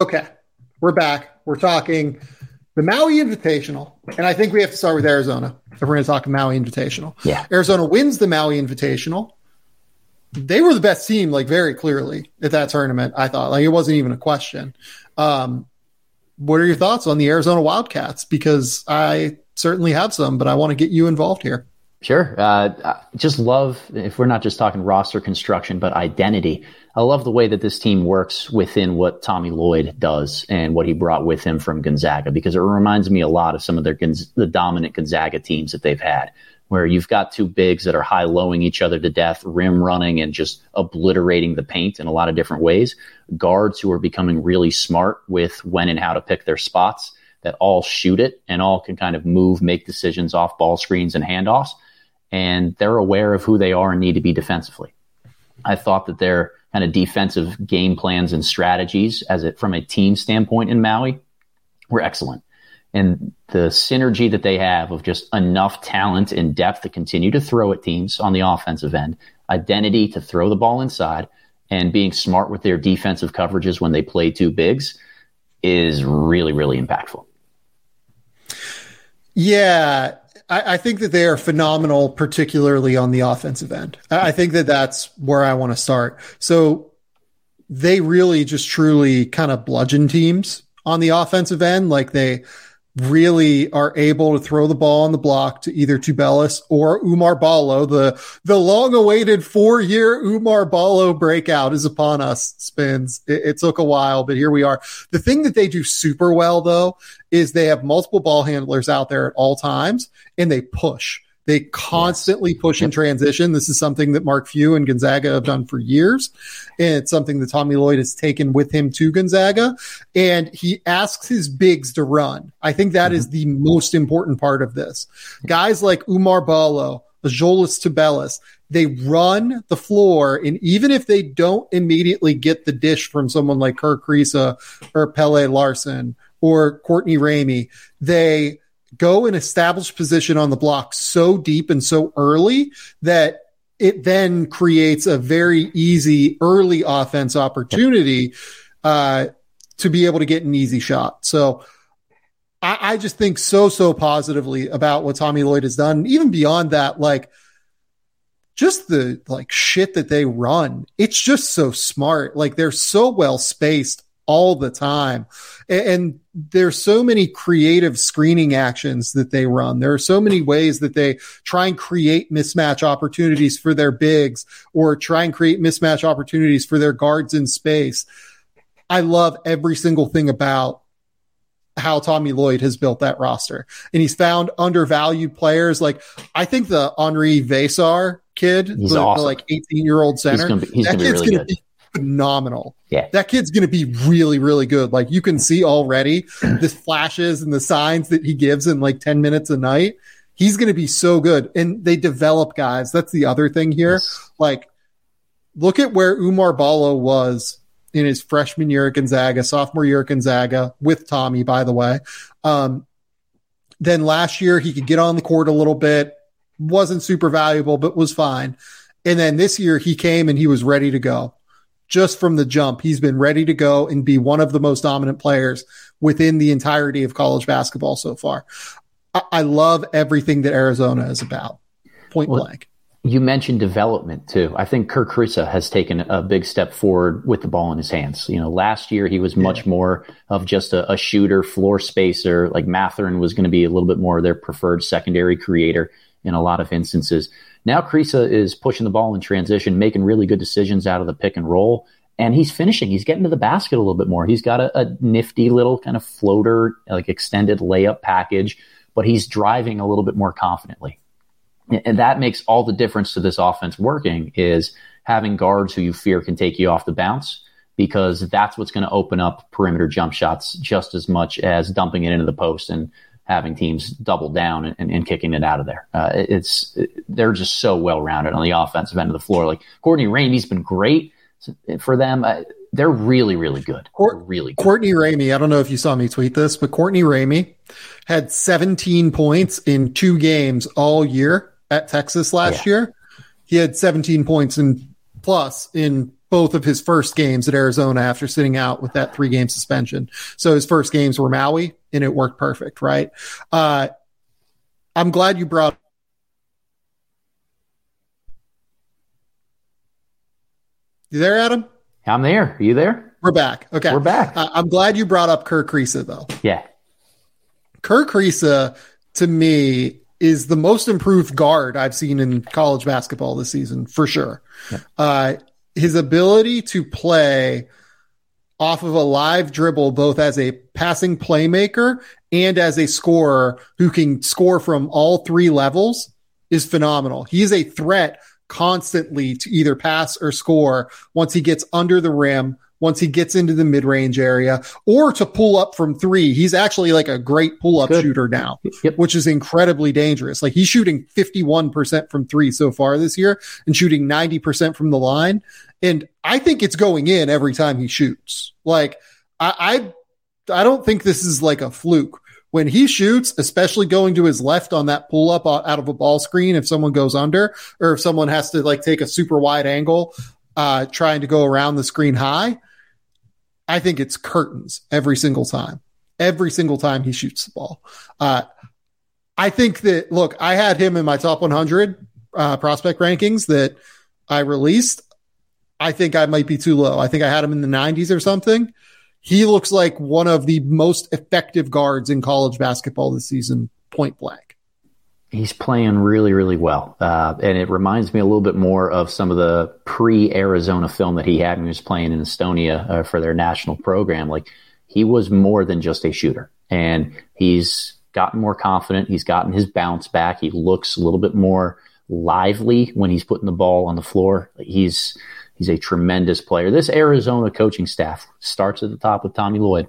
Okay, we're back. We're talking the Maui Invitational, and I think we have to start with Arizona if we're going to talk Maui Invitational. Yeah. Arizona wins the Maui Invitational. They were the best team, like very clearly at that tournament. I thought, like it wasn't even a question. Um, what are your thoughts on the Arizona Wildcats? Because I certainly have some, but I want to get you involved here. Sure. Uh, I just love, if we're not just talking roster construction, but identity. I love the way that this team works within what Tommy Lloyd does and what he brought with him from Gonzaga, because it reminds me a lot of some of their the dominant Gonzaga teams that they've had, where you've got two bigs that are high-lowing each other to death, rim running and just obliterating the paint in a lot of different ways. Guards who are becoming really smart with when and how to pick their spots, that all shoot it and all can kind of move, make decisions off ball screens and handoffs. And they're aware of who they are and need to be defensively. I thought that their kind of defensive game plans and strategies as it from a team standpoint in Maui were excellent. And the synergy that they have of just enough talent and depth to continue to throw at teams on the offensive end, identity to throw the ball inside, and being smart with their defensive coverages when they play two bigs is really, really impactful. Yeah. I, I think that they are phenomenal, particularly on the offensive end. I think that that's where I want to start. So they really just truly kind of bludgeon teams on the offensive end. Like they really are able to throw the ball on the block to either Tubelis or Oumar Ballo. The, the long-awaited four-year Oumar Ballo breakout is upon us, Spins. It, it took a while, but here we are. The thing that they do super well, though, is they have multiple ball handlers out there at all times, and they push. They constantly yes. push in transition. This is something that Mark Few and Gonzaga have done for years. And it's something that Tommy Lloyd has taken with him to Gonzaga. And he asks his bigs to run. I think that mm-hmm. is the most important part of this. Guys like Oumar Ballo, Ajolis Tubelis, they run the floor. And even if they don't immediately get the dish from someone like Kerr Kriisa or Pele Larson or Courtney Ramey, they go and establish position on the block so deep and so early that it then creates a very easy early offense opportunity uh, to be able to get an easy shot. So I, I just think so, so positively about what Tommy Lloyd has done. Even beyond that, like just the like shit that they run, it's just so smart. Like they're so well spaced all the time. And, and there's so many creative screening actions that they run. There are so many ways that they try and create mismatch opportunities for their bigs or try and create mismatch opportunities for their guards in space. I love every single thing about how Tommy Lloyd has built that roster. And he's found undervalued players. Like I think the Henri Vesar kid, he's the, awesome. the like eighteen year old center, he's gonna be, he's that gonna kid's be really gonna good. be phenomenal. Yeah. That kid's going to be really, really good. Like you can see already the flashes and the signs that he gives in like ten minutes a night. He's going to be so good. And they develop guys. That's the other thing here. Yes. Like look at where Oumar Ballo was in his freshman year at Gonzaga, sophomore year at Gonzaga with Tommy, by the way. Um, then last year he could get on the court a little bit, wasn't super valuable, but was fine. And then this year he came and he was ready to go. Just from the jump, he's been ready to go and be one of the most dominant players within the entirety of college basketball so far. I, I love everything that Arizona is about, point well, blank. You mentioned development too. I think Kerr Kriisa has taken a big step forward with the ball in his hands. You know, last year he was much yeah. more of just a, a shooter, floor spacer. Like Mathurin was going to be a little bit more their preferred secondary creator in a lot of instances. Now Kriisa is pushing the ball in transition, making really good decisions out of the pick and roll, and he's finishing. He's getting to the basket a little bit more. He's got a, a nifty little kind of floater, like extended layup package, but he's driving a little bit more confidently. And that makes all the difference to this offense working, is having guards who you fear can take you off the bounce, because that's what's going to open up perimeter jump shots just as much as dumping it into the post and having teams double down and, and kicking it out of there. Uh, it's it, they're just so well-rounded on the offensive end of the floor. Like Courtney Ramey's been great for them. Uh, they're really, really good. They're really good. Courtney Ramey, I don't know if you saw me tweet this, but Courtney Ramey had seventeen points in two games all year at Texas last yeah. year. He had seventeen points in plus in both of his first games at Arizona after sitting out with that three game suspension. So his first games were Maui and it worked perfect. Right. Uh, I'm glad you brought. You there, Adam? I'm there. Are you there? We're back. Okay. We're back. Uh, I'm glad you brought up Kerr Kriisa though. Yeah. Kerr Kriisa to me is the most improved guard I've seen in college basketball this season, for sure. Yeah. Uh, his ability to play off of a live dribble, both as a passing playmaker and as a scorer who can score from all three levels, is phenomenal. He is a threat constantly to either pass or score once he gets under the rim, once he gets into the mid-range area, or to pull up from three. He's actually like a great pull-up Good. shooter now, yep. which is incredibly dangerous. Like he's shooting fifty-one percent from three so far this year and shooting ninety percent from the line. And I think it's going in every time he shoots. Like I, I, I don't think this is like a fluke. When he shoots, especially going to his left on that pull-up out of a ball screen, if someone goes under, or if someone has to like take a super wide angle, uh, trying to go around the screen high, I think it's curtains every single time. Every single time he shoots the ball. Uh, I think that, look, I had him in my top one hundred uh, prospect rankings that I released. I think I might be too low. I think I had him in the nineties or something. He looks like one of the most effective guards in college basketball this season, point blank. He's playing really, really well. Uh, and it reminds me a little bit more of some of the pre-Arizona film that he had when he was playing in Estonia uh, for their national program. Like he was more than just a shooter, and he's gotten more confident. He's gotten his bounce back. He looks a little bit more lively when he's putting the ball on the floor. He's, He's a tremendous player. This Arizona coaching staff starts at the top with Tommy Lloyd.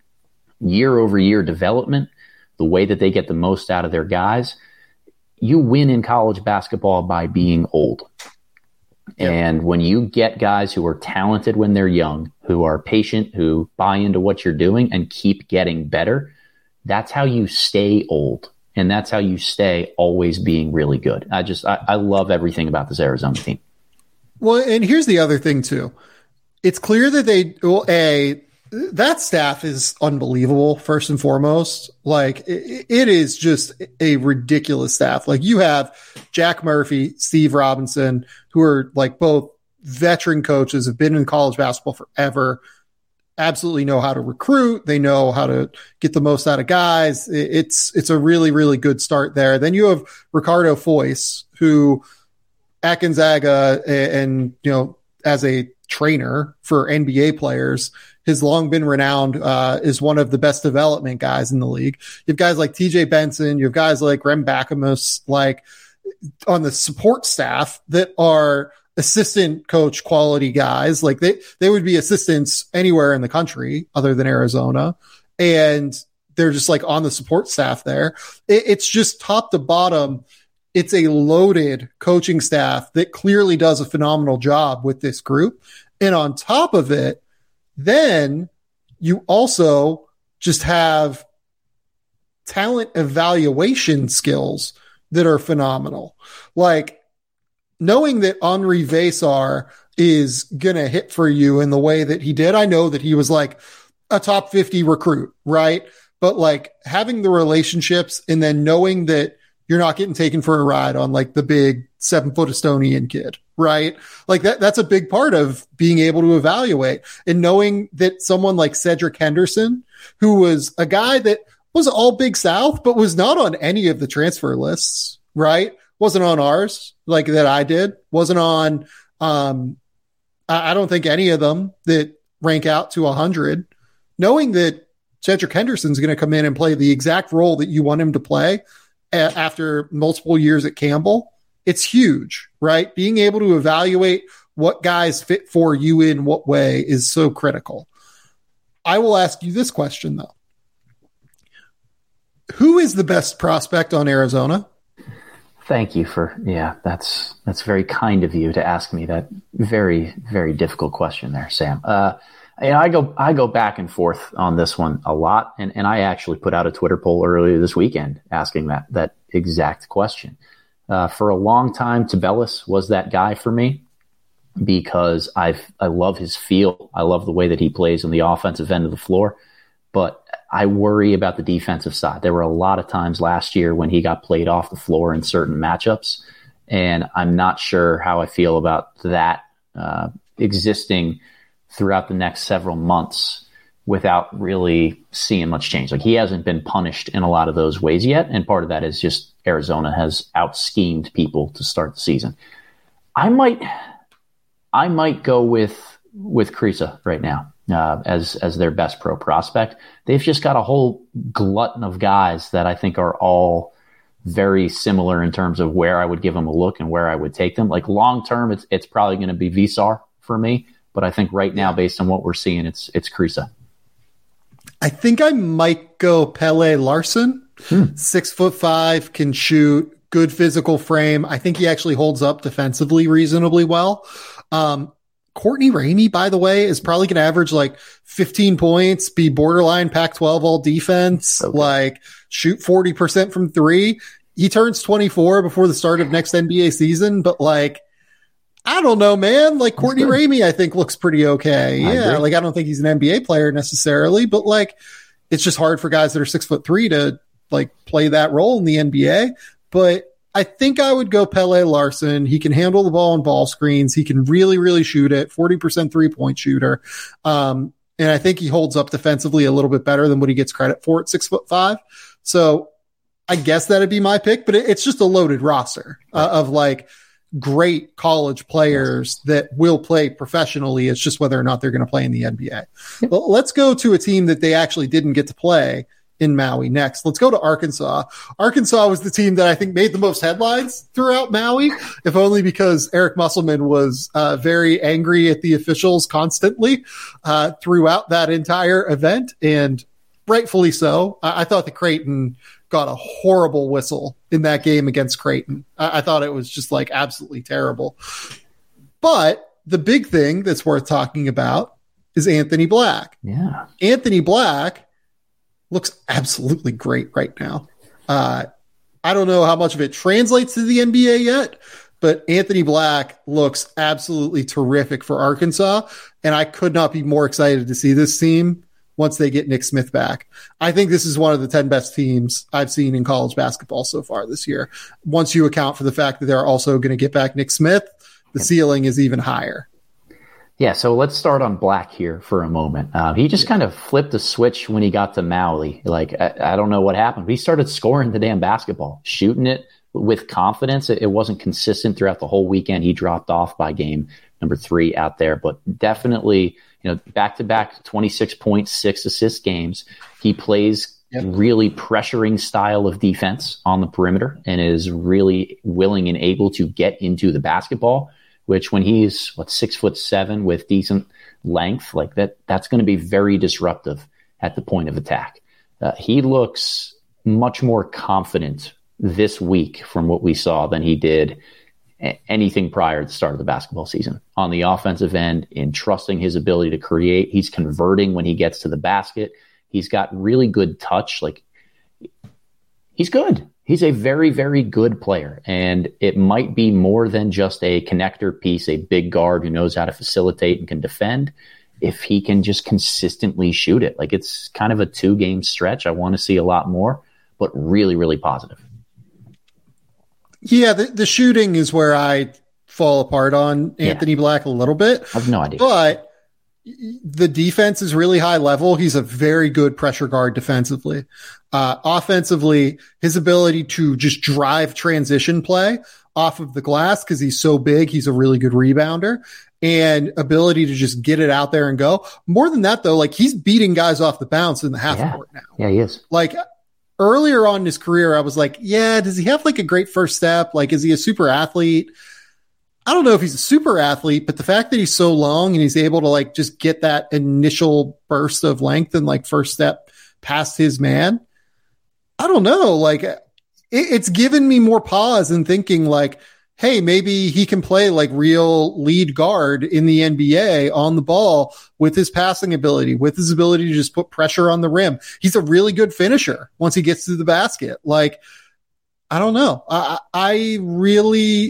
Year over year development, the way that they get the most out of their guys. You win in college basketball by being old. Yep. And when you get guys who are talented when they're young, who are patient, who buy into what you're doing and keep getting better, that's how you stay old. And that's how you stay always being really good. I just, I, I love everything about this Arizona team. Well, and here's the other thing too. It's clear that they, well, a, that staff is unbelievable, first and foremost. Like it, it is just a ridiculous staff. Like you have Jack Murphy, Steve Robinson, who are like both veteran coaches, have been in college basketball forever, absolutely know how to recruit. They know how to get the most out of guys. It's, it's a really, really good start there. Then you have Ricardo Foyce, who at Gonzaga and, you know, as a trainer for N B A players, has long been renowned uh, as one of the best development guys in the league. You have guys like T J Benson, you have guys like Rem Bakamus, like on the support staff that are assistant coach quality guys. Like they, they would be assistants anywhere in the country other than Arizona. And they're just like on the support staff there. It, it's just top to bottom. It's a loaded coaching staff that clearly does a phenomenal job with this group. And on top of it, then you also just have talent evaluation skills that are phenomenal. Like knowing that Henri Vesar is going to hit for you in the way that he did. I know that he was like a top fifty recruit, right? But like having the relationships and then knowing that you're not getting taken for a ride on like the big seven foot Estonian kid, right? Like that, that's a big part of being able to evaluate and knowing that someone like Cedric Henderson, who was a guy that was all Big South, but was not on any of the transfer lists, right? Wasn't on ours like that I did, wasn't on, um, I, I don't think any of them that rank out to a hundred, knowing that Cedric Henderson's going to come in and play the exact role that you want him to play after multiple years at Campbell, it's huge, right? Being able to evaluate what guys fit for you in what way is so critical. I will ask you this question though. Who is the best prospect on Arizona? Thank you for, yeah, that's, that's very kind of you to ask me that very, very difficult question there, Sam. Uh, And I go, I go back and forth on this one a lot. And, and I actually put out a Twitter poll earlier this weekend asking that, that exact question. Uh, for a long time, Tubelis was that guy for me. because I I love his feel. I love the way that he plays on the offensive end of the floor. But I worry about the defensive side. There were a lot of times last year when he got played off the floor in certain matchups, and I'm not sure how I feel about that uh, existing throughout the next several months without really seeing much change. Like, he hasn't been punished in a lot of those ways yet, and part of that is just Arizona has out-schemed people to start the season. I might, I might go with with Kriisa right now. Uh, as as their best pro prospect. They've just got a whole glutton of guys that I think are all very similar in terms of where I would give them a look and where I would take them. Like, long term, it's it's probably going to be Visar for me, but I think right now, based on what we're seeing, it's it's Kriisa. I think I might go Pelle Larsson. Hmm. Six foot five, can shoot, good physical frame. I think he actually holds up defensively reasonably well. Um, Courtney Ramey, by the way, is probably going to average like fifteen points, be borderline Pac twelve all defense, okay. like shoot forty percent from three. He turns twenty-four before the start of next N B A season, but like, I don't know, man. Like, Courtney Ramey, I think looks pretty okay. I yeah. Agree. Like, I don't think he's an N B A player necessarily, but like, it's just hard for guys that are six foot three to like play that role in the N B A. But I think I would go Pelle Larsson. He can handle the ball on ball screens. He can really, really shoot it. forty percent three-point shooter. Um, and I think he holds up defensively a little bit better than what he gets credit for at six foot five. So I guess that'd be my pick, but it, it's just a loaded roster uh, of like great college players that will play professionally. It's just whether or not they're going to play in the N B A. Well, let's go to a team that they actually didn't get to play in Maui next. Let's go to Arkansas. Arkansas was the team that I think made the most headlines throughout Maui, if only because Eric Musselman was uh, very angry at the officials constantly uh, throughout that entire event, and rightfully so. I, I thought that Creighton got a horrible whistle in that game against Creighton. I, I thought it was just like absolutely terrible. But the big thing that's worth talking about is Anthony Black. Yeah. Anthony Black looks absolutely great right now. Uh, I don't know how much of it translates to the N B A yet, but Anthony Black looks absolutely terrific for Arkansas, and I could not be more excited to see this team once they get Nick Smith back. I think this is one of the ten best teams I've seen in college basketball so far this year. Once you account for the fact that they're also going to get back Nick Smith, the ceiling is even higher. Yeah, so let's start on Black here for a moment. Uh, he just kind of flipped a switch when he got to Maui. Like, I, I don't know what happened. He started scoring the damn basketball, shooting it with confidence. It, it wasn't consistent throughout the whole weekend. He dropped off by game number three out there, but definitely, you know, back-to-back twenty-six point six assist games. He plays yep. really pressuring style of defense on the perimeter and is really willing and able to get into the basketball, which when he's what six foot seven with decent length, like that, that's going to be very disruptive at the point of attack. Uh, he looks much more confident this week from what we saw than he did a- anything prior to the start of the basketball season. On the offensive end, in trusting his ability to create, he's converting when he gets to the basket. He's got really good touch. Like, he's good. He's a very, very good player, and it might be more than just a connector piece, a big guard who knows how to facilitate and can defend, if he can just consistently shoot it. Like, it's kind of a two-game stretch. I want to see a lot more, but really, really positive. Yeah, the, the shooting is where I fall apart on Anthony yeah. Black a little bit. I have no idea. But the defense is really high level. He's a very good pressure guard defensively. Uh, offensively, his ability to just drive transition play off of the glass, because he's so big, he's a really good rebounder, and ability to just get it out there and go. More than that, though, like, he's beating guys off the bounce in the half yeah. court now. Yeah, he is. Like, earlier on in his career, I was like, yeah, does he have like a great first step? Like, is he a super athlete? I don't know if he's a super athlete, but the fact that he's so long and he's able to like just get that initial burst of length and like first step past his man, I don't know. Like, it, it's given me more pause and thinking like, hey, maybe he can play like real lead guard in the N B A on the ball with his passing ability, with his ability to just put pressure on the rim. He's a really good finisher once he gets to the basket. Like, I don't know. I, I really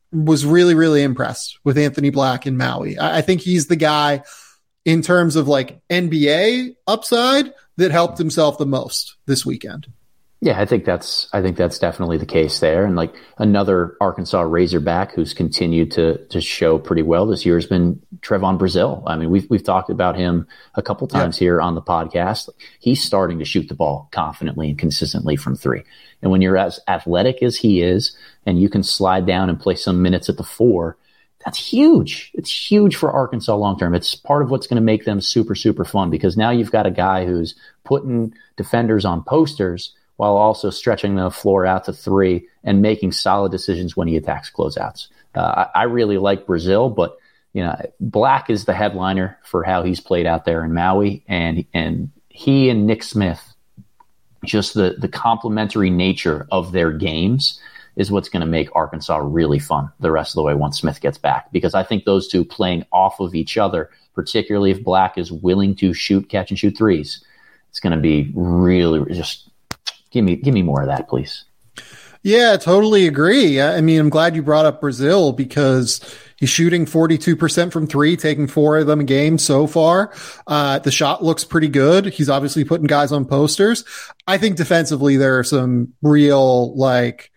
was really, really impressed with Anthony Black in Maui. I, I think he's the guy in terms of like N B A upside that helped himself the most this weekend. Yeah, I think that's I think that's definitely the case there. And like another Arkansas Razorback who's continued to to show pretty well this year has been Trevon Brazile. I mean, we've we've talked about him a couple times yeah. here on the podcast. He's starting to shoot the ball confidently and consistently from three. And when you're as athletic as he is, and you can slide down and play some minutes at the four, that's huge. It's huge for Arkansas long term. It's part of what's going to make them super, super fun, because now you've got a guy who's putting defenders on posters while also stretching the floor out to three and making solid decisions when he attacks closeouts. Uh, I, I really like Brazile, but you know, Black is the headliner for how he's played out there in Maui, and and he and Nick Smith, just the the complementary nature of their games is what's going to make Arkansas really fun the rest of the way once Smith gets back, because I think those two playing off of each other, particularly if Black is willing to shoot, catch, and shoot threes, it's going to be really just. Give me, give me more of that, please. Yeah, totally agree. I mean, I'm glad you brought up Brazile, because he's shooting forty-two percent from three, taking four of them a game so far. Uh, the shot looks pretty good. He's obviously putting guys on posters. I think defensively there are some real, like,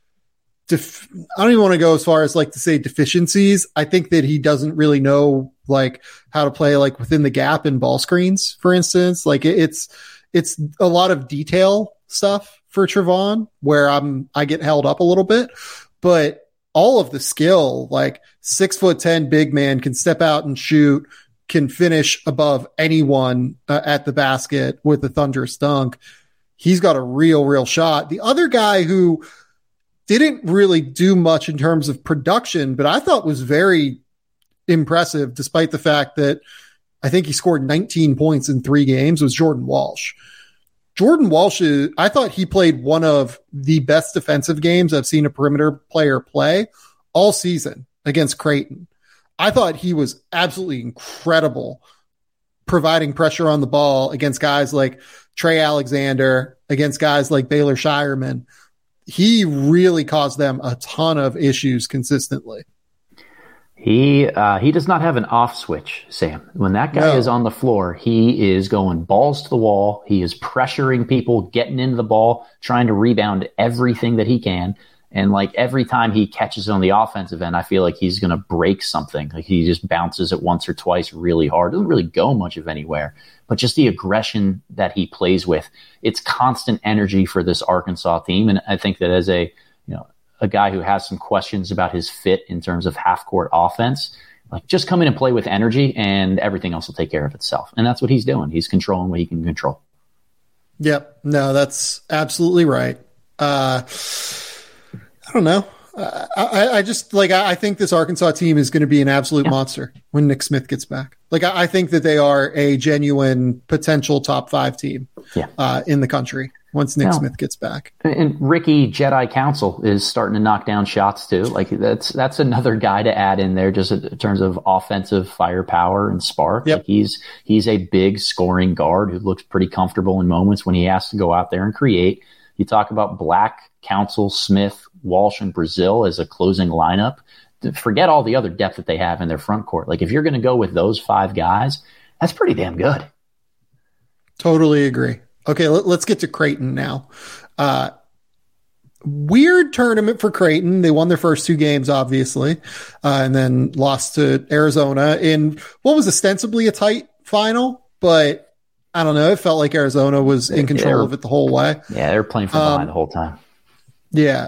def- I don't even want to go as far as like to say deficiencies. I think that he doesn't really know like how to play like within the gap in ball screens, for instance. Like it, it's, it's a lot of detail stuff for Trevon where I'm, I get held up a little bit, but all of the skill, like six foot ten big man can step out and shoot, can finish above anyone uh, at the basket with a thunderous dunk. He's got a real, real shot. The other guy who didn't really do much in terms of production, but I thought was very impressive, despite the fact that I think he scored nineteen points in three games, was Jordan Walsh. Jordan Walsh, is, I thought he played one of the best defensive games I've seen a perimeter player play all season against Creighton. I thought he was absolutely incredible, providing pressure on the ball against guys like Trey Alexander, against guys like Baylor Shireman. He really caused them a ton of issues consistently. He uh, he does not have an off switch, Sam. When that guy no. is on the floor, he is going balls to the wall. He is pressuring people, getting into the ball, trying to rebound everything that he can. And like every time he catches on the offensive end, I feel like he's going to break something. Like he just bounces it once or twice really hard. Doesn't really go much of anywhere, but just the aggression that he plays with, it's constant energy for this Arkansas team. And I think that as a, you know, a guy who has some questions about his fit in terms of half court offense, like just come in and play with energy and everything else will take care of itself. And that's what he's doing. He's controlling what he can control. Yep. No, that's absolutely right. Uh, I don't know. Uh, I, I just like, I, I think this Arkansas team is going to be an absolute yeah. monster when Nick Smith gets back. Like, I, I think that they are a genuine potential top five team yeah. uh, in the country once Nick no. Smith gets back. And Ricky Jedi Council is starting to knock down shots too. Like that's, that's another guy to add in there just in terms of offensive firepower and spark. Yep. Like he's, he's a big scoring guard who looks pretty comfortable in moments when he has to go out there and create. You talk about Black, Council, Smith, Walsh, and Brazile as a closing lineup. Forget all the other depth that they have in their front court. Like if you're going to go with those five guys, that's pretty damn good. Totally agree. Okay, let, let's get to Creighton now. Uh, weird tournament for Creighton. They won their first two games, obviously, uh, and then lost to Arizona in what was ostensibly a tight final, but I don't know. It felt like Arizona was in control yeah, of it the whole way. Yeah, they were playing from behind um, the whole time. Yeah.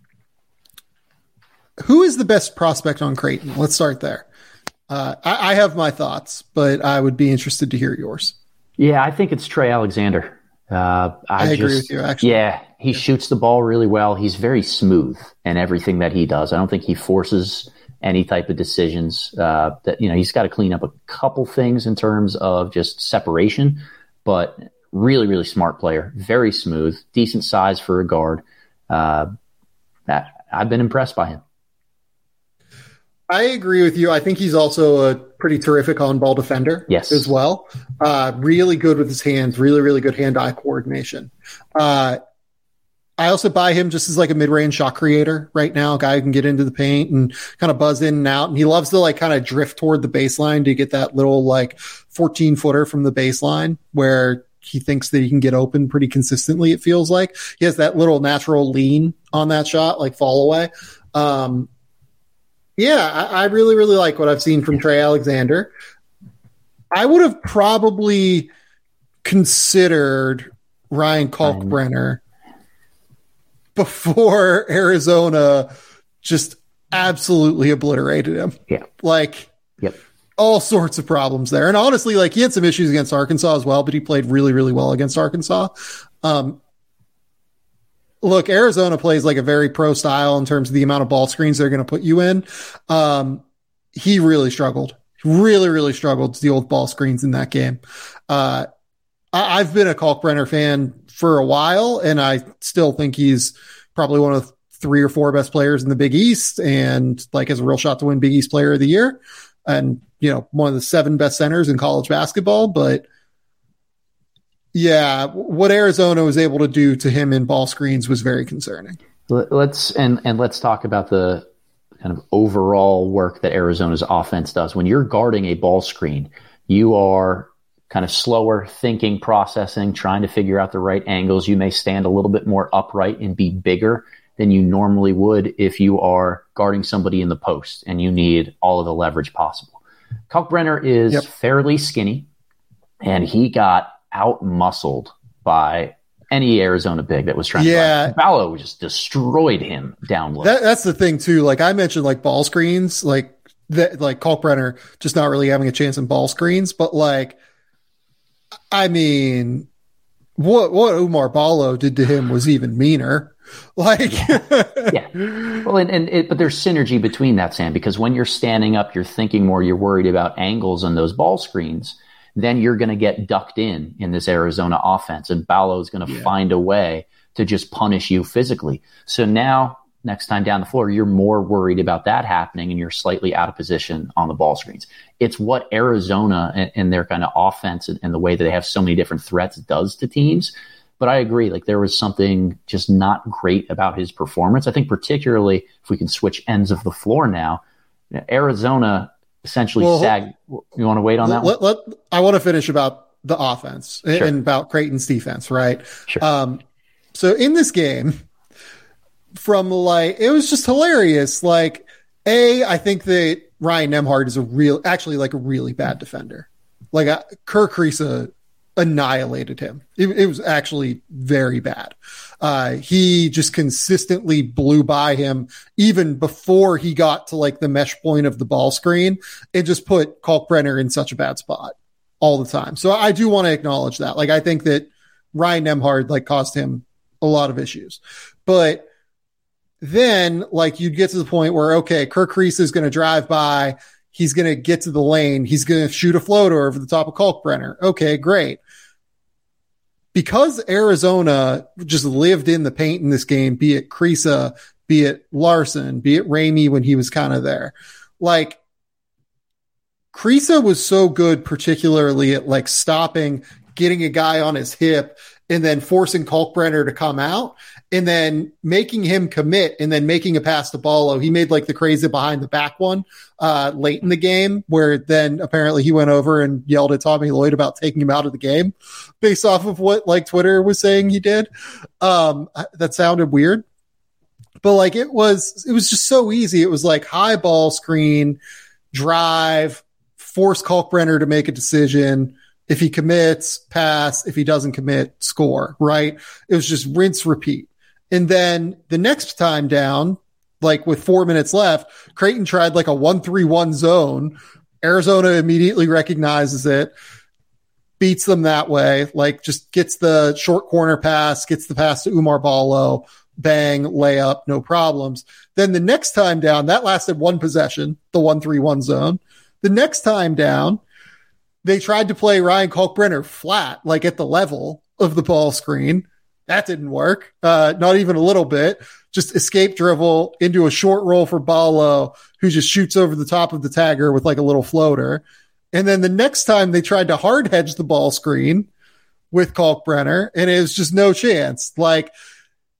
Who is the best prospect on Creighton? Let's start there. Uh, I, I have my thoughts, but I would be interested to hear yours. Yeah, I think it's Trey Alexander. Uh, I, I agree just, with you, actually. Yeah, he shoots the ball really well. He's very smooth in everything that he does. I don't think he forces any type of decisions. Uh, that you know, he's got to clean up a couple things in terms of just separation, but really, really smart player. Very smooth, decent size for a guard. Uh, that, I've been impressed by him. I agree with you. I think he's also a pretty terrific on-ball defender yes. as well. Uh, really good with his hands, really, really good hand-eye coordination. Uh, I also buy him just as like a mid-range shot creator right now, a guy who can get into the paint and kind of buzz in and out. And he loves to like kind of drift toward the baseline to get that little like fourteen footer from the baseline where he thinks that he can get open pretty consistently. It feels like he has that little natural lean on that shot, like fall away. Um, yeah, I, I really, really like what I've seen from Trey Alexander. I would have probably considered Ryan Kalkbrenner before Arizona just absolutely obliterated him. Yeah. Like, yep. all sorts of problems there. And honestly, like he had some issues against Arkansas as well, but he played really, really well against Arkansas. Um, look, Arizona plays like a very pro style in terms of the amount of ball screens they're going to put you in. Um, he really struggled, really, really struggled to deal with ball screens in that game. Uh, I, I've been a Kalkbrenner fan for a while, and I still think he's probably one of the three or four best players in the Big East and like has a real shot to win Big East Player of the Year. And, you know, one of the seven best centers in college basketball. But yeah, what Arizona was able to do to him in ball screens was very concerning. Let's, and, and let's talk about the kind of overall work that Arizona's offense does. When you're guarding a ball screen, you are kind of slower thinking, processing, trying to figure out the right angles. You may stand a little bit more upright and be bigger than you normally would if you are guarding somebody in the post and you need all of the leverage possible. Kalkbrenner is yep. fairly skinny, and he got out-muscled by any Arizona big that was trying yeah. to run. Ballo just destroyed him down low. That, that's the thing, too. Like I mentioned, like ball screens, like that, like Kalkbrenner just not really having a chance in ball screens, but like, I mean, what what Oumar Ballo did to him was even meaner. Like, yeah. Well, and, and it, but there's synergy between that, Sam, because when you're standing up, you're thinking more, you're worried about angles on those ball screens, then you're going to get ducked in in this Arizona offense, and Ballo is going to yeah. find a way to just punish you physically. So now, next time down the floor, you're more worried about that happening, and you're slightly out of position on the ball screens. It's what Arizona and, and their kind of offense and, and the way that they have so many different threats does to teams. But I agree, like there was something just not great about his performance. I think particularly if we can switch ends of the floor now, Arizona essentially well, sagged. You want to wait on that let, one? Let, I want to finish about the offense sure. and about Creighton's defense, right? Sure. Um, so in this game, from like, it was just hilarious. Like, A, I think that Ryan Nembhard is a real, actually like a really bad defender. Like uh, Kerr Kriisa annihilated him. It, it was actually very bad. Uh, he just consistently blew by him even before he got to like the mesh point of the ball screen. It just put Kalkbrenner in such a bad spot all the time. So I do want to acknowledge that. Like, I think that Ryan Nembhard like caused him a lot of issues, but then like you'd get to the point where, okay, Kerr Kriisa is going to drive by. He's going to get to the lane. He's going to shoot a floater over the top of Kalkbrenner. Okay, great. Because Arizona just lived in the paint in this game, be it Kriisa, be it Larson, be it Ramey when he was kind of there. Like, Kriisa was so good, particularly at like stopping, getting a guy on his hip, and then forcing Kalkbrenner to come out, and then making him commit, and then making a pass to Ballo. He made like the crazy behind the back one uh, late in the game, where then apparently he went over and yelled at Tommy Lloyd about taking him out of the game based off of what like Twitter was saying he did. Um, that sounded weird, but like it was, it was just so easy. It was like high ball screen, drive, force Kalkbrenner to make a decision. If he commits, pass. If he doesn't commit, score, right? It was just rinse, repeat. And then the next time down, like with four minutes left, Creighton tried like a one three one zone. Arizona immediately recognizes it, beats them that way, like just gets the short corner pass, gets the pass to Oumar Ballo, bang, layup, no problems. Then the next time down, that lasted one possession, the one three one zone. The next time down, they tried to play Ryan Kalkbrenner flat, like at the level of the ball screen. That didn't work. Uh, not even a little bit. Just escape dribble into a short roll for Ballo, who just shoots over the top of the tagger with like a little floater. And then the next time they tried to hard hedge the ball screen with Kalkbrenner, and it was just no chance. Like,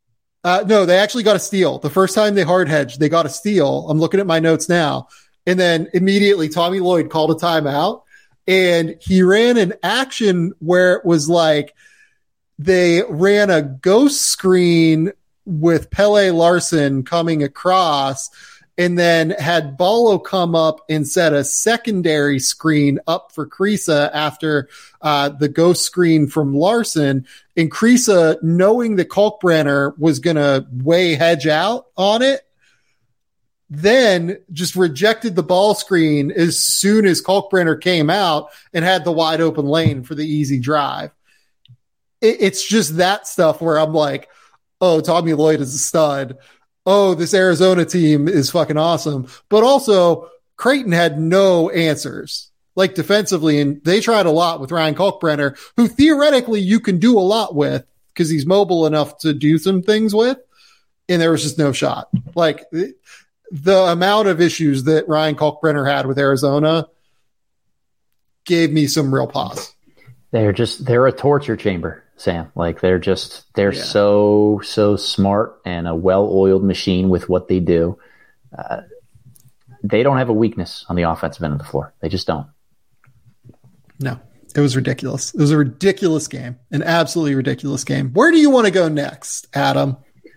Uh, no, they actually got a steal. The first time they hard hedged, they got a steal. I'm looking at my notes now. And then immediately Tommy Lloyd called a timeout, and he ran an action where it was like they ran a ghost screen with Pele Larson coming across, and then had Ballo come up and set a secondary screen up for Krisa after uh, the ghost screen from Larson. And Krisa, knowing that Kalkbrenner was going to way hedge out on it, then just rejected the ball screen as soon as Kalkbrenner came out and had the wide open lane for the easy drive. It, it's just that stuff where I'm like, oh, Tommy Lloyd is a stud. Oh, this Arizona team is fucking awesome. But also, Creighton had no answers, like defensively, and they tried a lot with Ryan Kalkbrenner, who theoretically you can do a lot with because he's mobile enough to do some things with, and there was just no shot. Like, the amount of issues that Ryan Kalkbrenner had with Arizona gave me some real pause. They're just, they're a torture chamber, Sam. Like they're just, they're yeah. so, so smart and a well-oiled machine with what they do. Uh, they don't have a weakness on the offensive end of the floor. They just don't. No, it was ridiculous. It was a ridiculous game, an absolutely ridiculous game. Where do you want to go next, Adam?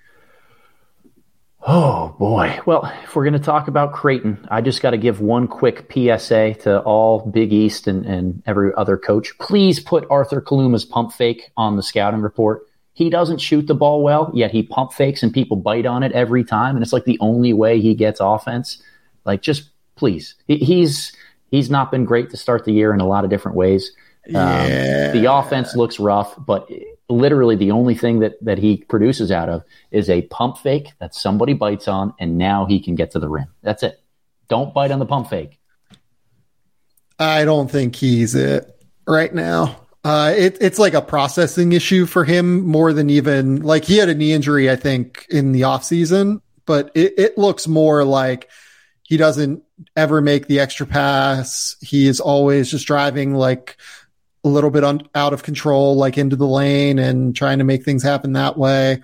Oh, boy. Well, if we're going to talk about Creighton, I just got to give one quick P S A to all Big East and, and every other coach. Please put Arthur Kaluma's pump fake on the scouting report. He doesn't shoot the ball well, yet he pump fakes and people bite on it every time, and it's like the only way he gets offense. Like, just please. He, he's he's not been great to start the year in a lot of different ways. Yeah. Um, the offense looks rough, but literally the only thing that, that he produces out of is a pump fake that somebody bites on, and now he can get to the rim. That's it. Don't bite on the pump fake. I don't think he's it right now. Uh, it, it's like a processing issue for him more than even like he had a knee injury, I think, in the off season, but it, it looks more like he doesn't ever make the extra pass. He is always just driving like a little bit un- out of control, like into the lane and trying to make things happen that way.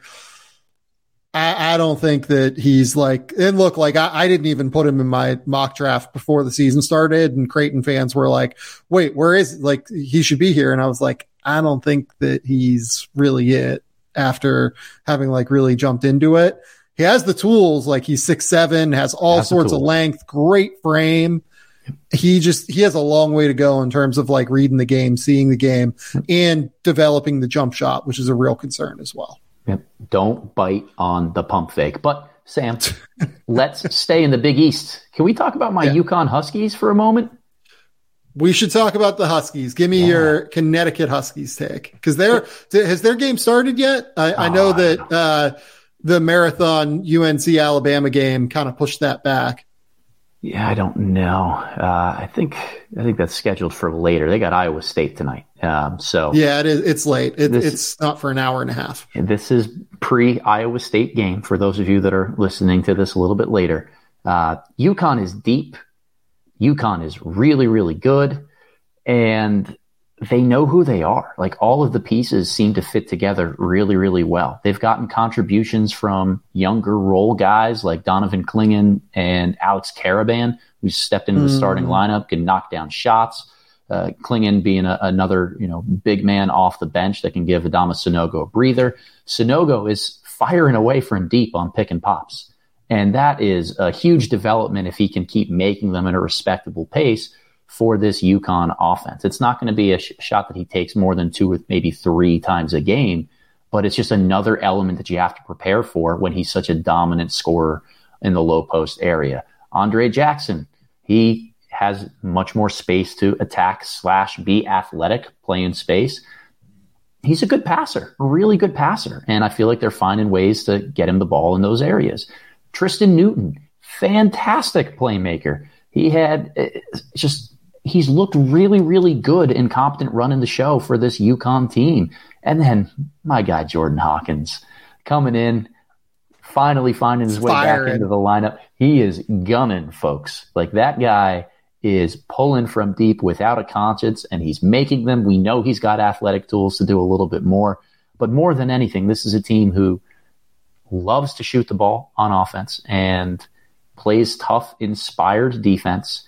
I, I don't think that he's like, and look, like I, I didn't even put him in my mock draft before the season started, and Creighton fans were like, wait, where is, like, he should be here. And I was like, I don't think that he's really it after having like really jumped into it. He has the tools, like he's six, seven, has all has sorts of length, great frame. He just, he has a long way to go in terms of like reading the game, seeing the game, and developing the jump shot, which is a real concern as well. Yep. Don't bite on the pump fake. But Sam, let's stay in the Big East. Can we talk about my yeah. UConn Huskies for a moment? We should talk about the Huskies. Give me yeah. your Connecticut Huskies take. Because their has their game started yet? I, I know that uh, the marathon U N C Alabama game kind of pushed that back. Yeah, I don't know. Uh, I think I think that's scheduled for later. They got Iowa State tonight. Um, so yeah, it is. It's late. It, this, it's not for an hour and a half. This is pre-Iowa State game for those of you that are listening to this a little bit later. Uh, UConn is deep. UConn is really, really good, and they know who they are. Like, all of the pieces seem to fit together really, really well. They've gotten contributions from younger role guys like Donovan Clingan and Alex Caravan, who stepped into the mm. starting lineup, can knock down shots. Uh, Clingan being a, another, you know, big man off the bench that can give Adama Sanogo a breather. Sanogo is firing away from deep on pick and pops. And that is a huge development if he can keep making them at a respectable pace for this UConn offense. It's not going to be a sh- shot that he takes more than two or maybe three times a game, but it's just another element that you have to prepare for when he's such a dominant scorer in the low post area. Andre Jackson, he has much more space to attack slash be athletic, play in space. He's a good passer, a really good passer. And I feel like they're finding ways to get him the ball in those areas. Tristan Newton, fantastic playmaker. He had just, he's looked really, really good and competent running the show for this UConn team. And then my guy, Jordan Hawkins, coming in, finally finding his way Firing. back into the lineup. He is gunning, folks. Like, that guy is pulling from deep without a conscience, and he's making them. We know he's got athletic tools to do a little bit more. But more than anything, this is a team who loves to shoot the ball on offense and plays tough, inspired defense.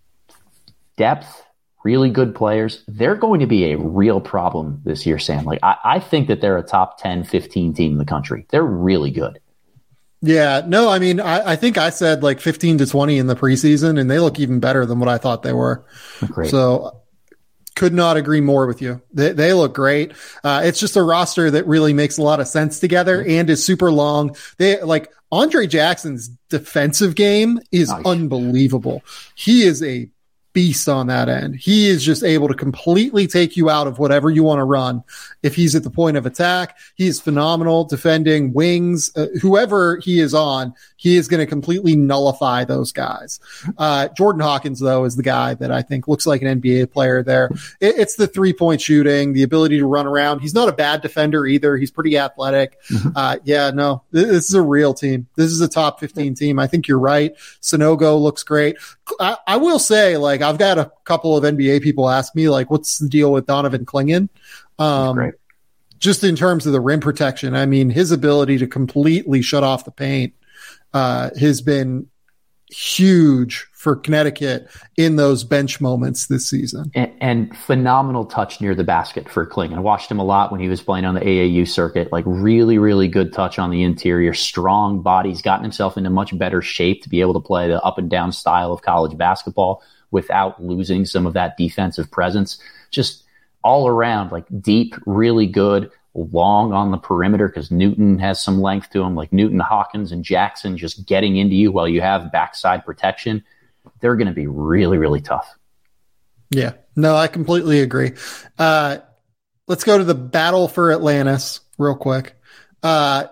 Depth, really good players. They're going to be a real problem this year, Sam. Like I, I think that they're a top ten, fifteen team in the country. They're really good. Yeah, no, I mean, I, I think I said like fifteen to twenty in the preseason, and they look even better than what I thought they were. Great. So could not agree more with you. They, they look great. Uh, it's just a roster that really makes a lot of sense together and is super long. They like Andre Jackson's defensive game is nice. Unbelievable. He is a beast on that end. He is just able to completely take you out of whatever you want to run. If he's at the point of attack, he is phenomenal defending wings, uh, whoever he is on, he is going to completely nullify those guys. Uh, Jordan Hawkins, though, is the guy that I think looks like an N B A player there. It, it's the three point shooting, the ability to run around. He's not a bad defender either. He's pretty athletic. Mm-hmm. Uh, yeah, no, this, this is a real team. This is a top fifteen team. I think you're right. Sanogo looks great. I, I will say, like, I've got a couple of N B A people ask me, like, what's the deal with Donovan Clingan? Um, great. Just in terms of the rim protection. I mean, his ability to completely shut off the paint uh, has been huge for Connecticut in those bench moments this season. And, and phenomenal touch near the basket for Clingan. I watched him a lot when he was playing on the A A U circuit. Like really, really good touch on the interior, strong body. He's gotten himself into much better shape to be able to play the up and down style of college basketball without losing some of that defensive presence. Just all around, like deep, really good, long on the perimeter because Newton has some length to him, like Newton, Hawkins, and Jackson just getting into you while you have backside protection. They're going to be really, really tough. Yeah, no, I completely agree. Uh, let's go to the battle for Atlantis real quick. Uh,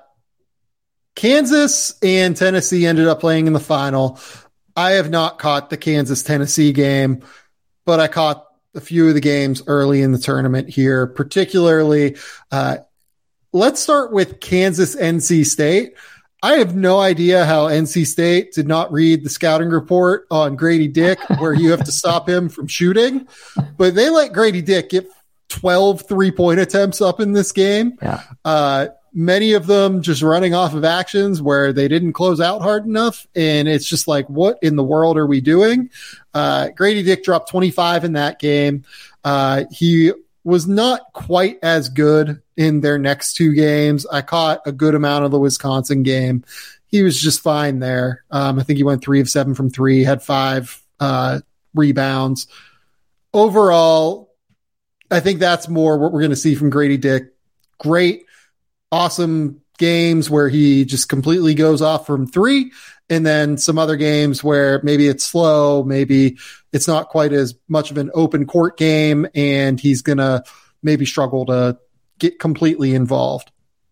Kansas and Tennessee ended up playing in the final. I have not caught the Kansas-Tennessee game, but I caught a few of the games early in the tournament here, particularly. Uh, let's start with Kansas-N C State. I have no idea how N C State did not read the scouting report on Grady Dick, where you have to stop him from shooting, but they let Grady Dick get twelve three-point attempts up in this game. Yeah. Uh, many of them just running off of actions where they didn't close out hard enough. And it's just like, what in the world are we doing? Uh, Grady Dick dropped twenty-five in that game. Uh, he was not quite as good in their next two games. I caught a good amount of the Wisconsin game. He was just fine there. Um, I think he went three of seven from three, had five uh, rebounds. Overall, I think that's more what we're going to see from Grady Dick. Great, awesome games where he just completely goes off from three, and then some other games where maybe it's slow, maybe it's not quite as much of an open court game, and he's going to maybe struggle to get completely involved.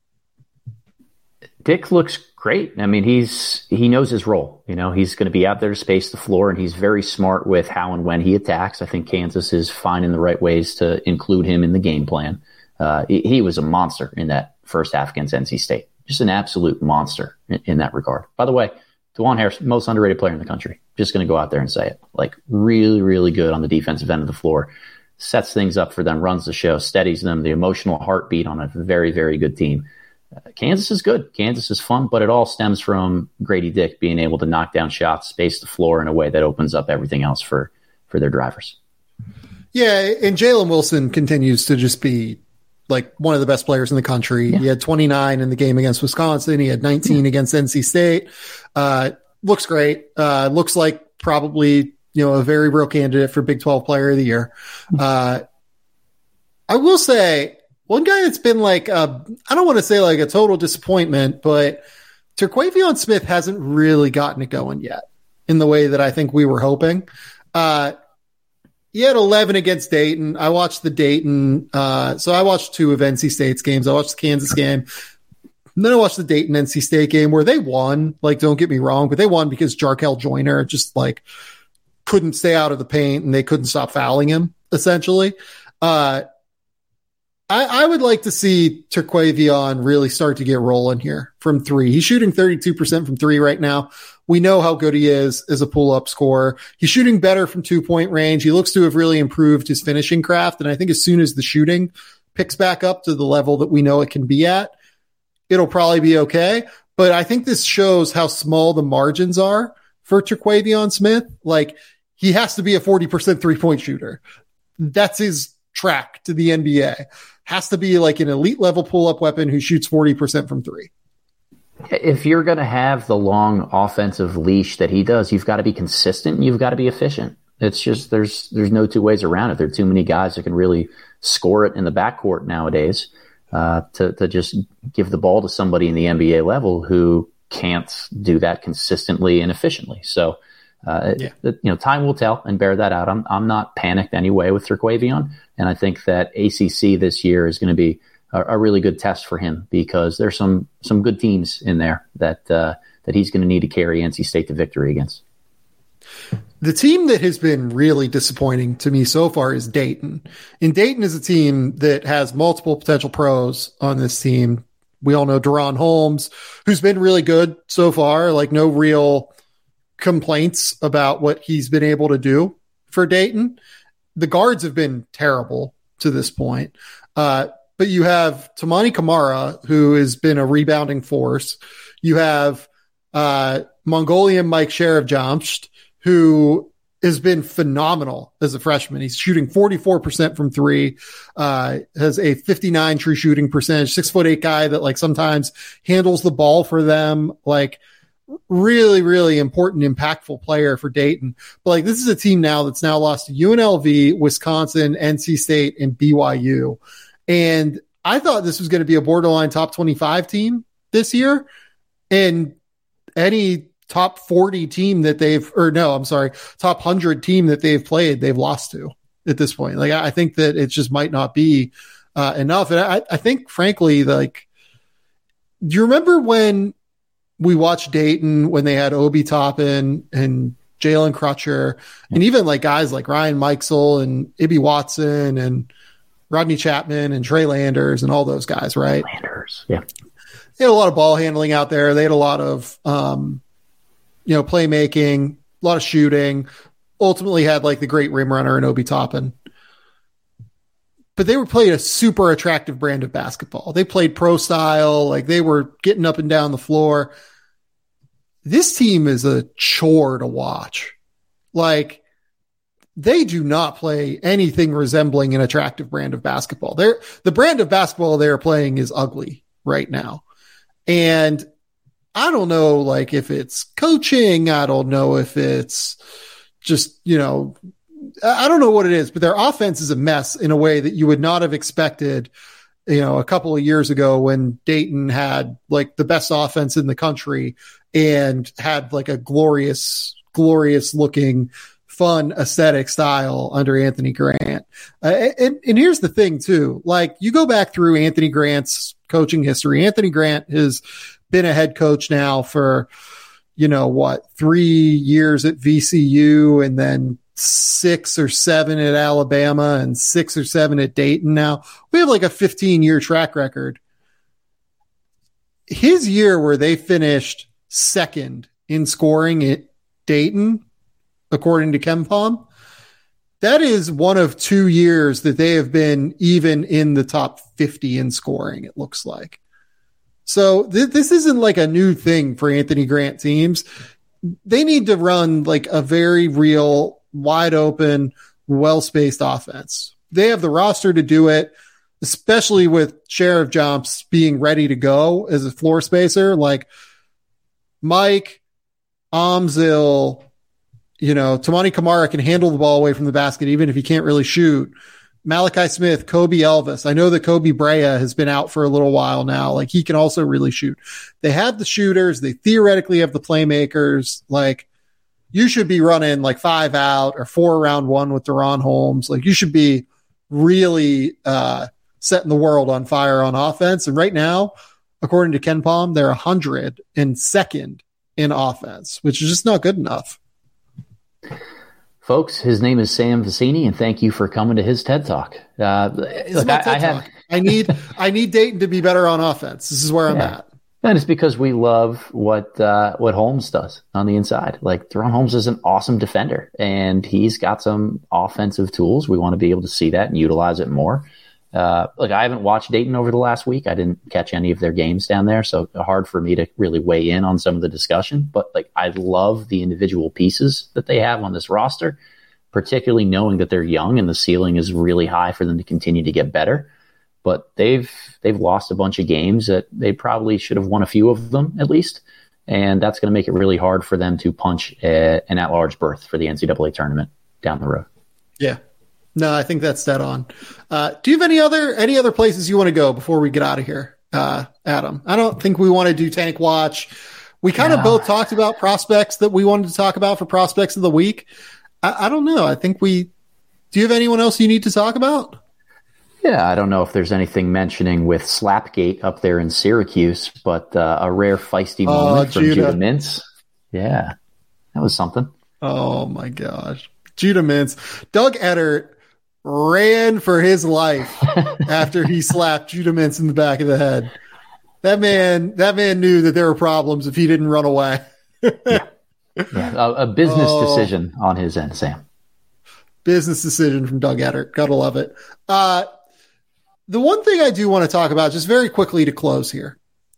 Dick looks great. I mean, he's he knows his role. You know, he's going to be out there to space the floor, and he's very smart with how and when he attacks. I think Kansas is finding the right ways to include him in the game plan. Uh, he, he was a monster in that first half against N C State. Just an absolute monster in, in that regard. By the way, DeJuan Harris, most underrated player in the country. Just going to go out there and say it. Like, really, really good on the defensive end of the floor. Sets things up for them, runs the show, steadies them, the emotional heartbeat on a very, very good team. Uh, Kansas is good. Kansas is fun, but it all stems from Grady Dick being able to knock down shots, space the floor in a way that opens up everything else for, for their drivers. Yeah, and Jalen Wilson continues to just be like one of the best players in the country. Yeah. He had twenty-nine in the game against Wisconsin. He had nineteen against N C State. Uh, looks great. Uh, looks like probably, you know, a very real candidate for Big twelve Player of the Year. Uh, I will say one guy that's been like, a, I don't want to say like a total disappointment, but Terquavion Smith hasn't really gotten it going yet in the way that I think we were hoping. Uh, He had eleven against Dayton. I watched the Dayton. Uh, so I watched two of N C State's games. I watched the Kansas game. And then I watched the Dayton N C State game where they won. Like, don't get me wrong, but they won because Jarkel Joyner just like couldn't stay out of the paint and they couldn't stop fouling him, essentially. Uh, I, I would like to see Terquavion really start to get rolling here from three. He's shooting thirty-two percent from three right now. We know how good he is as a pull-up scorer. He's shooting better from two-point range. He looks to have really improved his finishing craft, and I think as soon as the shooting picks back up to the level that we know it can be at, it'll probably be okay. but I think this shows how small the margins are for Terquavion Smith. Like, he has to be a forty percent three-point shooter. That's his track to the N B A. Has to be like an elite level pull-up weapon who shoots forty percent from three. If you're going to have the long offensive leash that he does, you've got to be consistent and you've got to be efficient. It's just there's there's no two ways around it. There are too many guys that can really score it in the backcourt nowadays uh, to, to just give the ball to somebody in the N B A level who can't do that consistently and efficiently. So, uh, yeah. it, you know, time will tell and bear that out. I'm I'm not panicked anyway with Terquavion, and I think that A C C this year is going to be a, a really good test for him because there's some some good teams in there that uh, that he's going to need to carry N C State to victory against. The team that has been really disappointing to me so far is Dayton. And Dayton is a team that has multiple potential pros on this team. We all know Deron Holmes, who's been really good so far, like no real complaints about what he's been able to do for Dayton. The guards have been terrible to this point. Uh, but you have Tamani Kamara, who has been a rebounding force. You have uh, Mongolian Mike Sheriff-Jamsht, who has been phenomenal as a freshman. He's shooting forty-four percent from three, uh, has a fifty-nine true shooting percentage, six foot eight guy that like sometimes handles the ball for them. Like really, really important, impactful player for Dayton. But like, this is a team now that's now lost to U N L V, Wisconsin, N C State, and B Y U. And I thought this was going to be a borderline top twenty-five team this year. And any top forty team that they've, or no, I'm sorry, top one hundred team that they've played, they've lost to at this point. Like, I think that it just might not be uh, enough. And I, I think, frankly, like, do you remember when we watched Dayton when they had Obi Toppin and Jalen Crutcher and even like guys like Ryan Mikesell and Ibby Watson and Rodney Chapman and Trey Landers and all those guys, right? Landers, yeah. They had a lot of ball handling out there. They had a lot of, um, you know, playmaking, a lot of shooting, ultimately had like the great rim runner in Obi Toppin. But they were playing a super attractive brand of basketball. They played pro style, like they were getting up and down the floor. This team is a chore to watch. Like, they do not play anything resembling an attractive brand of basketball. They're, the brand of basketball they're playing is ugly right now. And I don't know, like, if it's coaching, I don't know if it's just, you know, I don't know what it is, but their offense is a mess in a way that you would not have expected, you know, a couple of years ago when Dayton had like the best offense in the country and had like a glorious, glorious looking, fun aesthetic style under Anthony Grant. Uh, and, and here's the thing too, like you go back through Anthony Grant's coaching history. Anthony Grant has been a head coach now for, you know, what, three years at V C U and then six or seven at Alabama and six or seven at Dayton. Now we have like a fifteen year track record. His year where they finished second in scoring at Dayton, according to KenPom, that is one of two years that they have been even in the top fifty in scoring, it looks like. So th- this isn't like a new thing for Anthony Grant teams. They need to run like a very real, wide open, well-spaced offense. They have the roster to do it, especially with Sheriff-Jamsht being ready to go as a floor spacer. Like Mike, Amzil, you know, Tamani Kamara can handle the ball away from the basket, even if he can't really shoot. Malachi Smith, Kobe Elvis. I know that Kobe Brea has been out for a little while now. Like he can also really shoot. They have the shooters. They theoretically have the playmakers. Like you should be running like five out or four around one with Deron Holmes. Like you should be really uh, setting the world on fire on offense. And right now, according to KenPom, they're one hundred second in offense, which is just not good enough. Folks, his name is Sam Vecini, and thank you for coming to his TED Talk. Uh, look, I, TED I have. Talk. I need I need Dayton to be better on offense. This is where I'm yeah. at. And it's because we love what uh, what Holmes does on the inside. Like Deron Holmes is an awesome defender, and he's got some offensive tools. We want to be able to see that and utilize it more. Uh, like I haven't watched Dayton over the last week. I didn't catch any of their games down there, so hard for me to really weigh in on some of the discussion. But like, I love the individual pieces that they have on this roster, particularly knowing that they're young and the ceiling is really high for them to continue to get better. But they've they've lost a bunch of games that they probably should have won a few of them at least, and that's going to make it really hard for them to punch a, an at-large berth for the N C double A tournament down the road. Yeah. No, I think that's dead on. Uh, do you have any other any other places you want to go before we get out of here, uh, Adam? I don't think we want to do Tank Watch. We kind of no. both talked about prospects that we wanted to talk about for prospects of the week. I, I don't know. I think we. Do you have anyone else you need to talk about? Yeah, I don't know if there's anything mentioning with Slapgate up there in Syracuse, but uh, a rare feisty moment oh, from Judah. Judah Mintz. Yeah, that was something. Oh my gosh, Judah Mintz, Doug Eddert ran for his life after he slapped Judah Mintz in the back of the head. That man, that man knew that there were problems if he didn't run away. yeah, yeah a, a business oh, decision on his end, Sam. Business decision from Doug Eddert. Gotta love it. Uh, the one thing I do want to talk about, just very quickly to close here.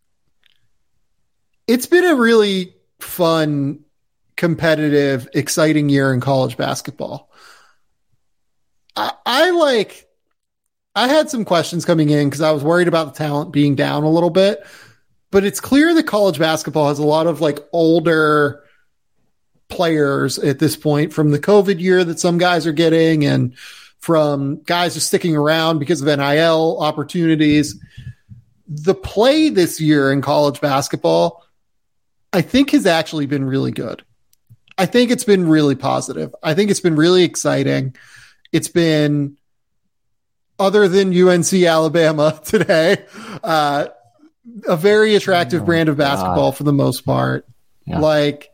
It's been a really fun, competitive, exciting year in college basketball. I, I like, I had some questions coming in because I was worried about the talent being down a little bit, but it's clear that college basketball has a lot of like older players at this point from the COVID year that some guys are getting and from guys just sticking around because of N I L opportunities. The play this year in college basketball, I think has actually been really good. I think it's been really positive. I think it's been really exciting. It's been, other than U N C Alabama today, uh, a very attractive oh, brand of basketball God. for the most part. Yeah. Like,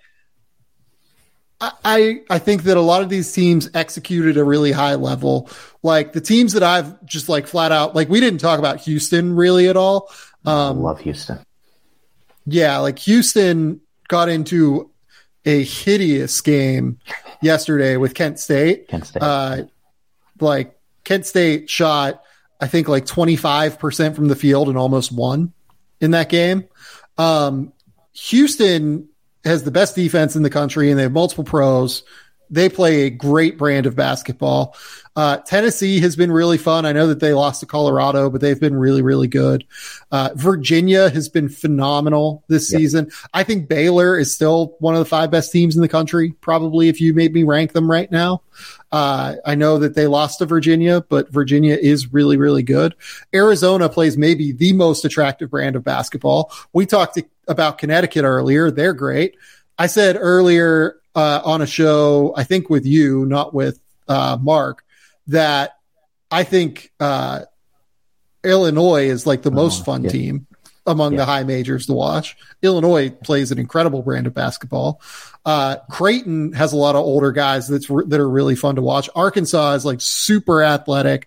I, I think that a lot of these teams executed a really high level. Like the teams that I've just like flat out, like we didn't talk about Houston really at all. Um, I love Houston. Yeah. Like Houston got into a hideous game yesterday with Kent State. Kent State. Uh, like Kent State shot, I think like twenty-five percent from the field and almost won in that game. Um, Houston has the best defense in the country and they have multiple pros. They play a great brand of basketball. Uh, Tennessee has been really fun. I know that they lost to Colorado, but they've been really, really good. Uh, Virginia has been phenomenal this yep. season. I think Baylor is still one of the five best teams in the country, probably if you made me rank them right now. Uh, I know that they lost to Virginia, but Virginia is really, really good. Arizona plays maybe the most attractive brand of basketball. We talked to, about Connecticut earlier. They're great. I said earlier uh, on a show, I think with you, not with uh, Mark, that I think uh, Illinois is like the most fun yeah. team among yeah. the high majors to watch. Illinois plays an incredible brand of basketball. Uh, Creighton has a lot of older guys that's re- that are really fun to watch. Arkansas is like super athletic,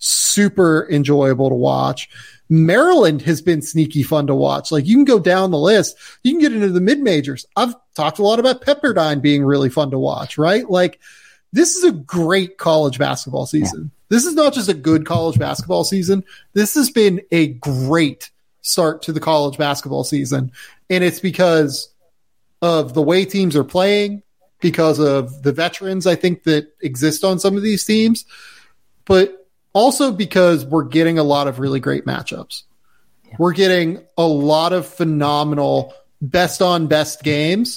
super enjoyable to watch. Maryland has been sneaky fun to watch. Like you can go down the list. You can get into the mid majors. I've talked a lot about Pepperdine being really fun to watch, right? Like this is a great college basketball season. Yeah. This is not just a good college basketball season. This has been a great start to the college basketball season. And it's because of the way teams are playing, because of the veterans, I think, that exist on some of these teams, but also because we're getting a lot of really great matchups. Yeah. We're getting a lot of phenomenal best on best games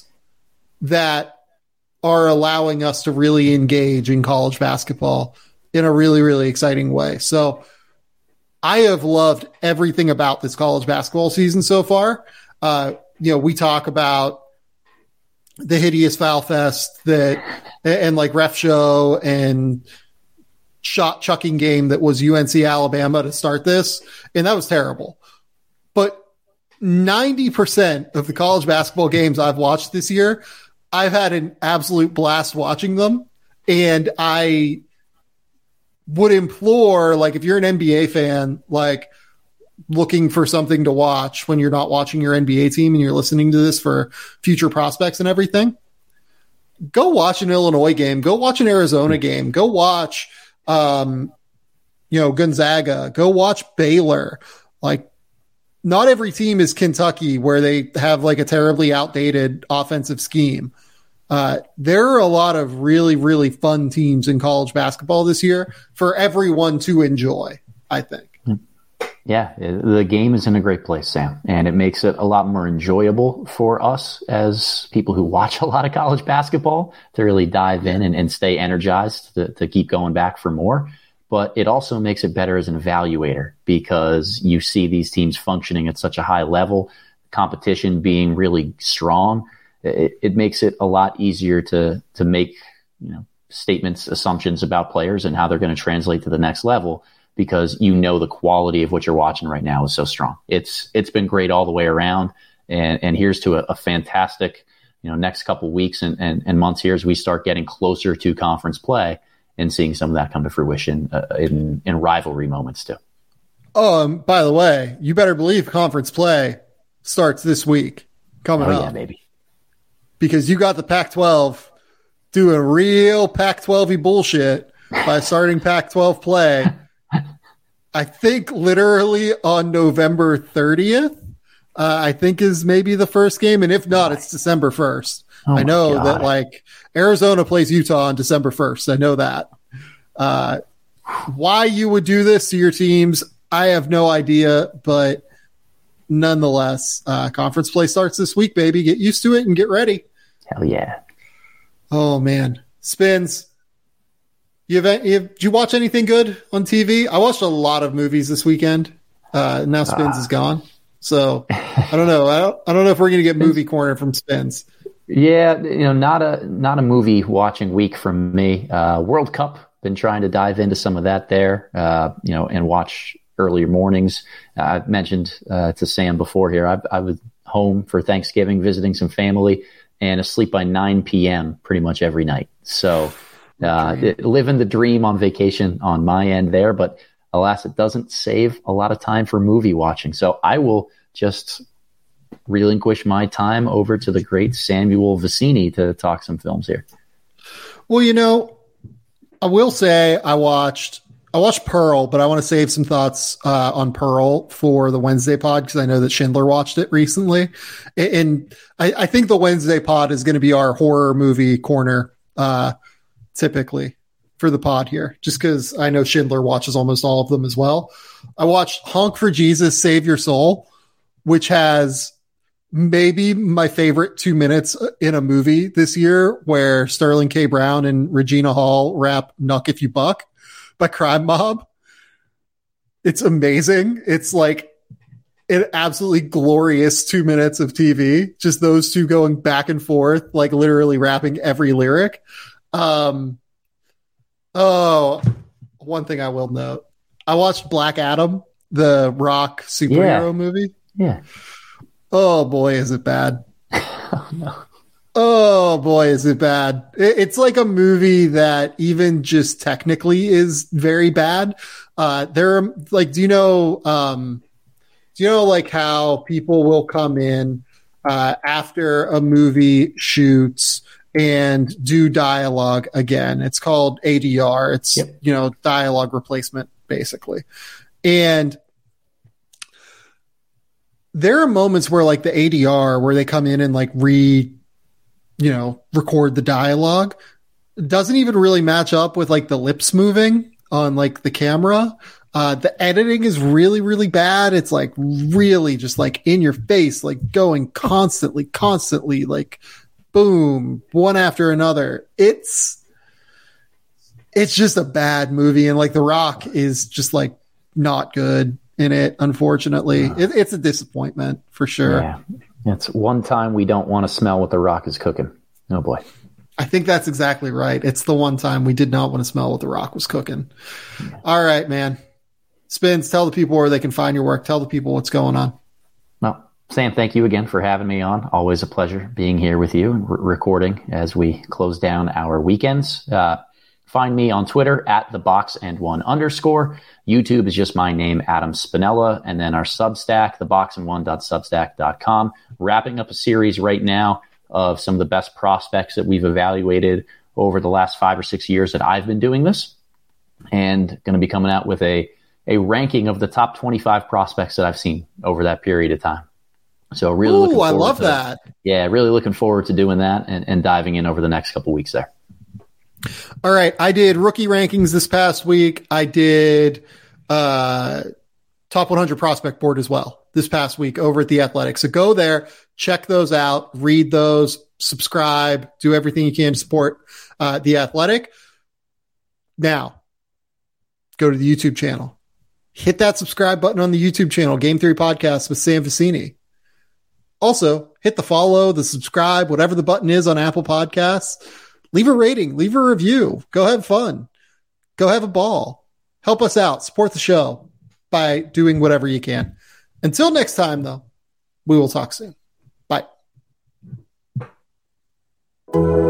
that are allowing us to really engage in college basketball in a really, really exciting way. So I have loved everything about this college basketball season so far. Uh, you know, we talk about the hideous foul fest that, and like ref show and shot chucking game that was U N C Alabama to start this. And that was terrible. But ninety percent of the college basketball games I've watched this year, I've had an absolute blast watching them. And I would implore, like, if you're an N B A fan, like looking for something to watch when you're not watching your N B A team and you're listening to this for future prospects and everything, go watch an Illinois game, go watch an Arizona game, go watch, um, you know, Gonzaga. Go watch Baylor. Like, not every team is Kentucky where they have like a terribly outdated offensive scheme. Uh, there are a lot of really, really fun teams in college basketball this year for everyone to enjoy, I think. Yeah, the game is in a great place, Sam, and it makes it a lot more enjoyable for us as people who watch a lot of college basketball to really dive in and, and stay energized to, to keep going back for more. But it also makes it better as an evaluator because you see these teams functioning at such a high level, competition being really strong. It, it makes it a lot easier to to make, you know, statements, assumptions about players and how they're going to translate to the next level because you know the quality of what you're watching right now is so strong. It's it's been great all the way around, and and here's to a, a fantastic, you know, next couple weeks and, and and months here as we start getting closer to conference play and seeing some of that come to fruition uh, in in rivalry moments too. Oh, um, by the way, you better believe conference play starts this week coming oh, up. Yeah, baby. Because you got the Pac twelve doing real Pac twelve-y bullshit by starting Pac twelve play. I think literally on November thirtieth, uh, I think is maybe the first game. And if not, it's December first. Oh I know God. that like Arizona plays Utah on December first. I know that. Uh, why you would do this to your teams, I have no idea, but nonetheless, uh, conference play starts this week, baby. Get used to it and get ready. Hell yeah. Oh, man. Spins. You have, you have, did you watch anything good on T V? I watched a lot of movies this weekend. Uh, now Spins uh, is gone. So I don't know. I don't, I don't know if we're going to get movie corner from Spins. Yeah, you know, not a not a movie watching week from me. Uh, World Cup, been trying to dive into some of that there, uh, you know, and watch earlier mornings. Uh, I've mentioned uh, to Sam before here, I, I was home for Thanksgiving, visiting some family, and asleep by nine p.m. pretty much every night. So uh, it, living the dream on vacation on my end there, but alas, it doesn't save a lot of time for movie watching. So I will just relinquish my time over to the great Samuel Vicini to talk some films here. Well, you know, I will say I watched I watched Pearl, but I want to save some thoughts uh, on Pearl for the Wednesday pod because I know that Schindler watched it recently. And I, I think the Wednesday pod is going to be our horror movie corner uh, typically for the pod here, just because I know Schindler watches almost all of them as well. I watched Honk for Jesus, Save Your Soul, which has maybe my favorite two minutes in a movie this year where Sterling K. Brown and Regina Hall rap Knuck If You Buck by Crime Mob. It's amazing. It's like an absolutely glorious two minutes of T V. Just those two going back and forth, like literally rapping every lyric. Um, oh, one thing I will note. I watched Black Adam, the Rock superhero yeah. movie. Yeah. Oh boy, is it bad. Oh, no. Oh boy, is it bad. It's like a movie that even just technically is very bad. Uh, there are like, do you know, um, do you know like how people will come in, uh, after a movie shoots and do dialogue again? It's called A D R. It's, yep. you know, dialogue replacement basically. And there are moments where like the A D R where they come in and like re, you know, record the dialogue doesn't even really match up with like the lips moving on like the camera. Uh, the editing is really, really bad. It's like really just like in your face, like going constantly, constantly, like boom, one after another. It's, it's just a bad movie. And like The Rock is just like not good in it. Unfortunately, it, it's a disappointment for sure. Yeah. It's one time we don't want to smell what The Rock is cooking. Oh, boy. I think that's exactly right. It's the one time we did not want to smell what The Rock was cooking. Yeah. All right, man. Spins, tell the people where they can find your work. Tell the people what's going on. Well, Sam, thank you again for having me on. Always a pleasure being here with you and re- recording as we close down our weekends. Uh, find me on Twitter at the box and one underscore. YouTube is just my name, Adam Spinella, and then our Substack, the box and one dot substack dot com. Wrapping up a series right now of some of the best prospects that we've evaluated over the last five or six years that I've been doing this. and going to be coming out with a, a ranking of the top twenty-five prospects that I've seen over that period of time. So really Ooh, looking forward I love to, that. Yeah, really looking forward to doing that and, and diving in over the next couple weeks there. All right. I did rookie rankings this past week. I did uh, top one hundred prospect board as well this past week over at The Athletic. So go there, check those out, read those, subscribe, do everything you can to support uh, The Athletic. Now, go to the YouTube channel. Hit that subscribe button on the YouTube channel, Game Theory Podcast with Sam Vecini. Also, hit the follow, the subscribe, whatever the button is on Apple Podcasts. Leave a rating, leave a review. Go have fun. Go have a ball. Help us out. Support the show by doing whatever you can. Until next time, though, we will talk soon. Bye.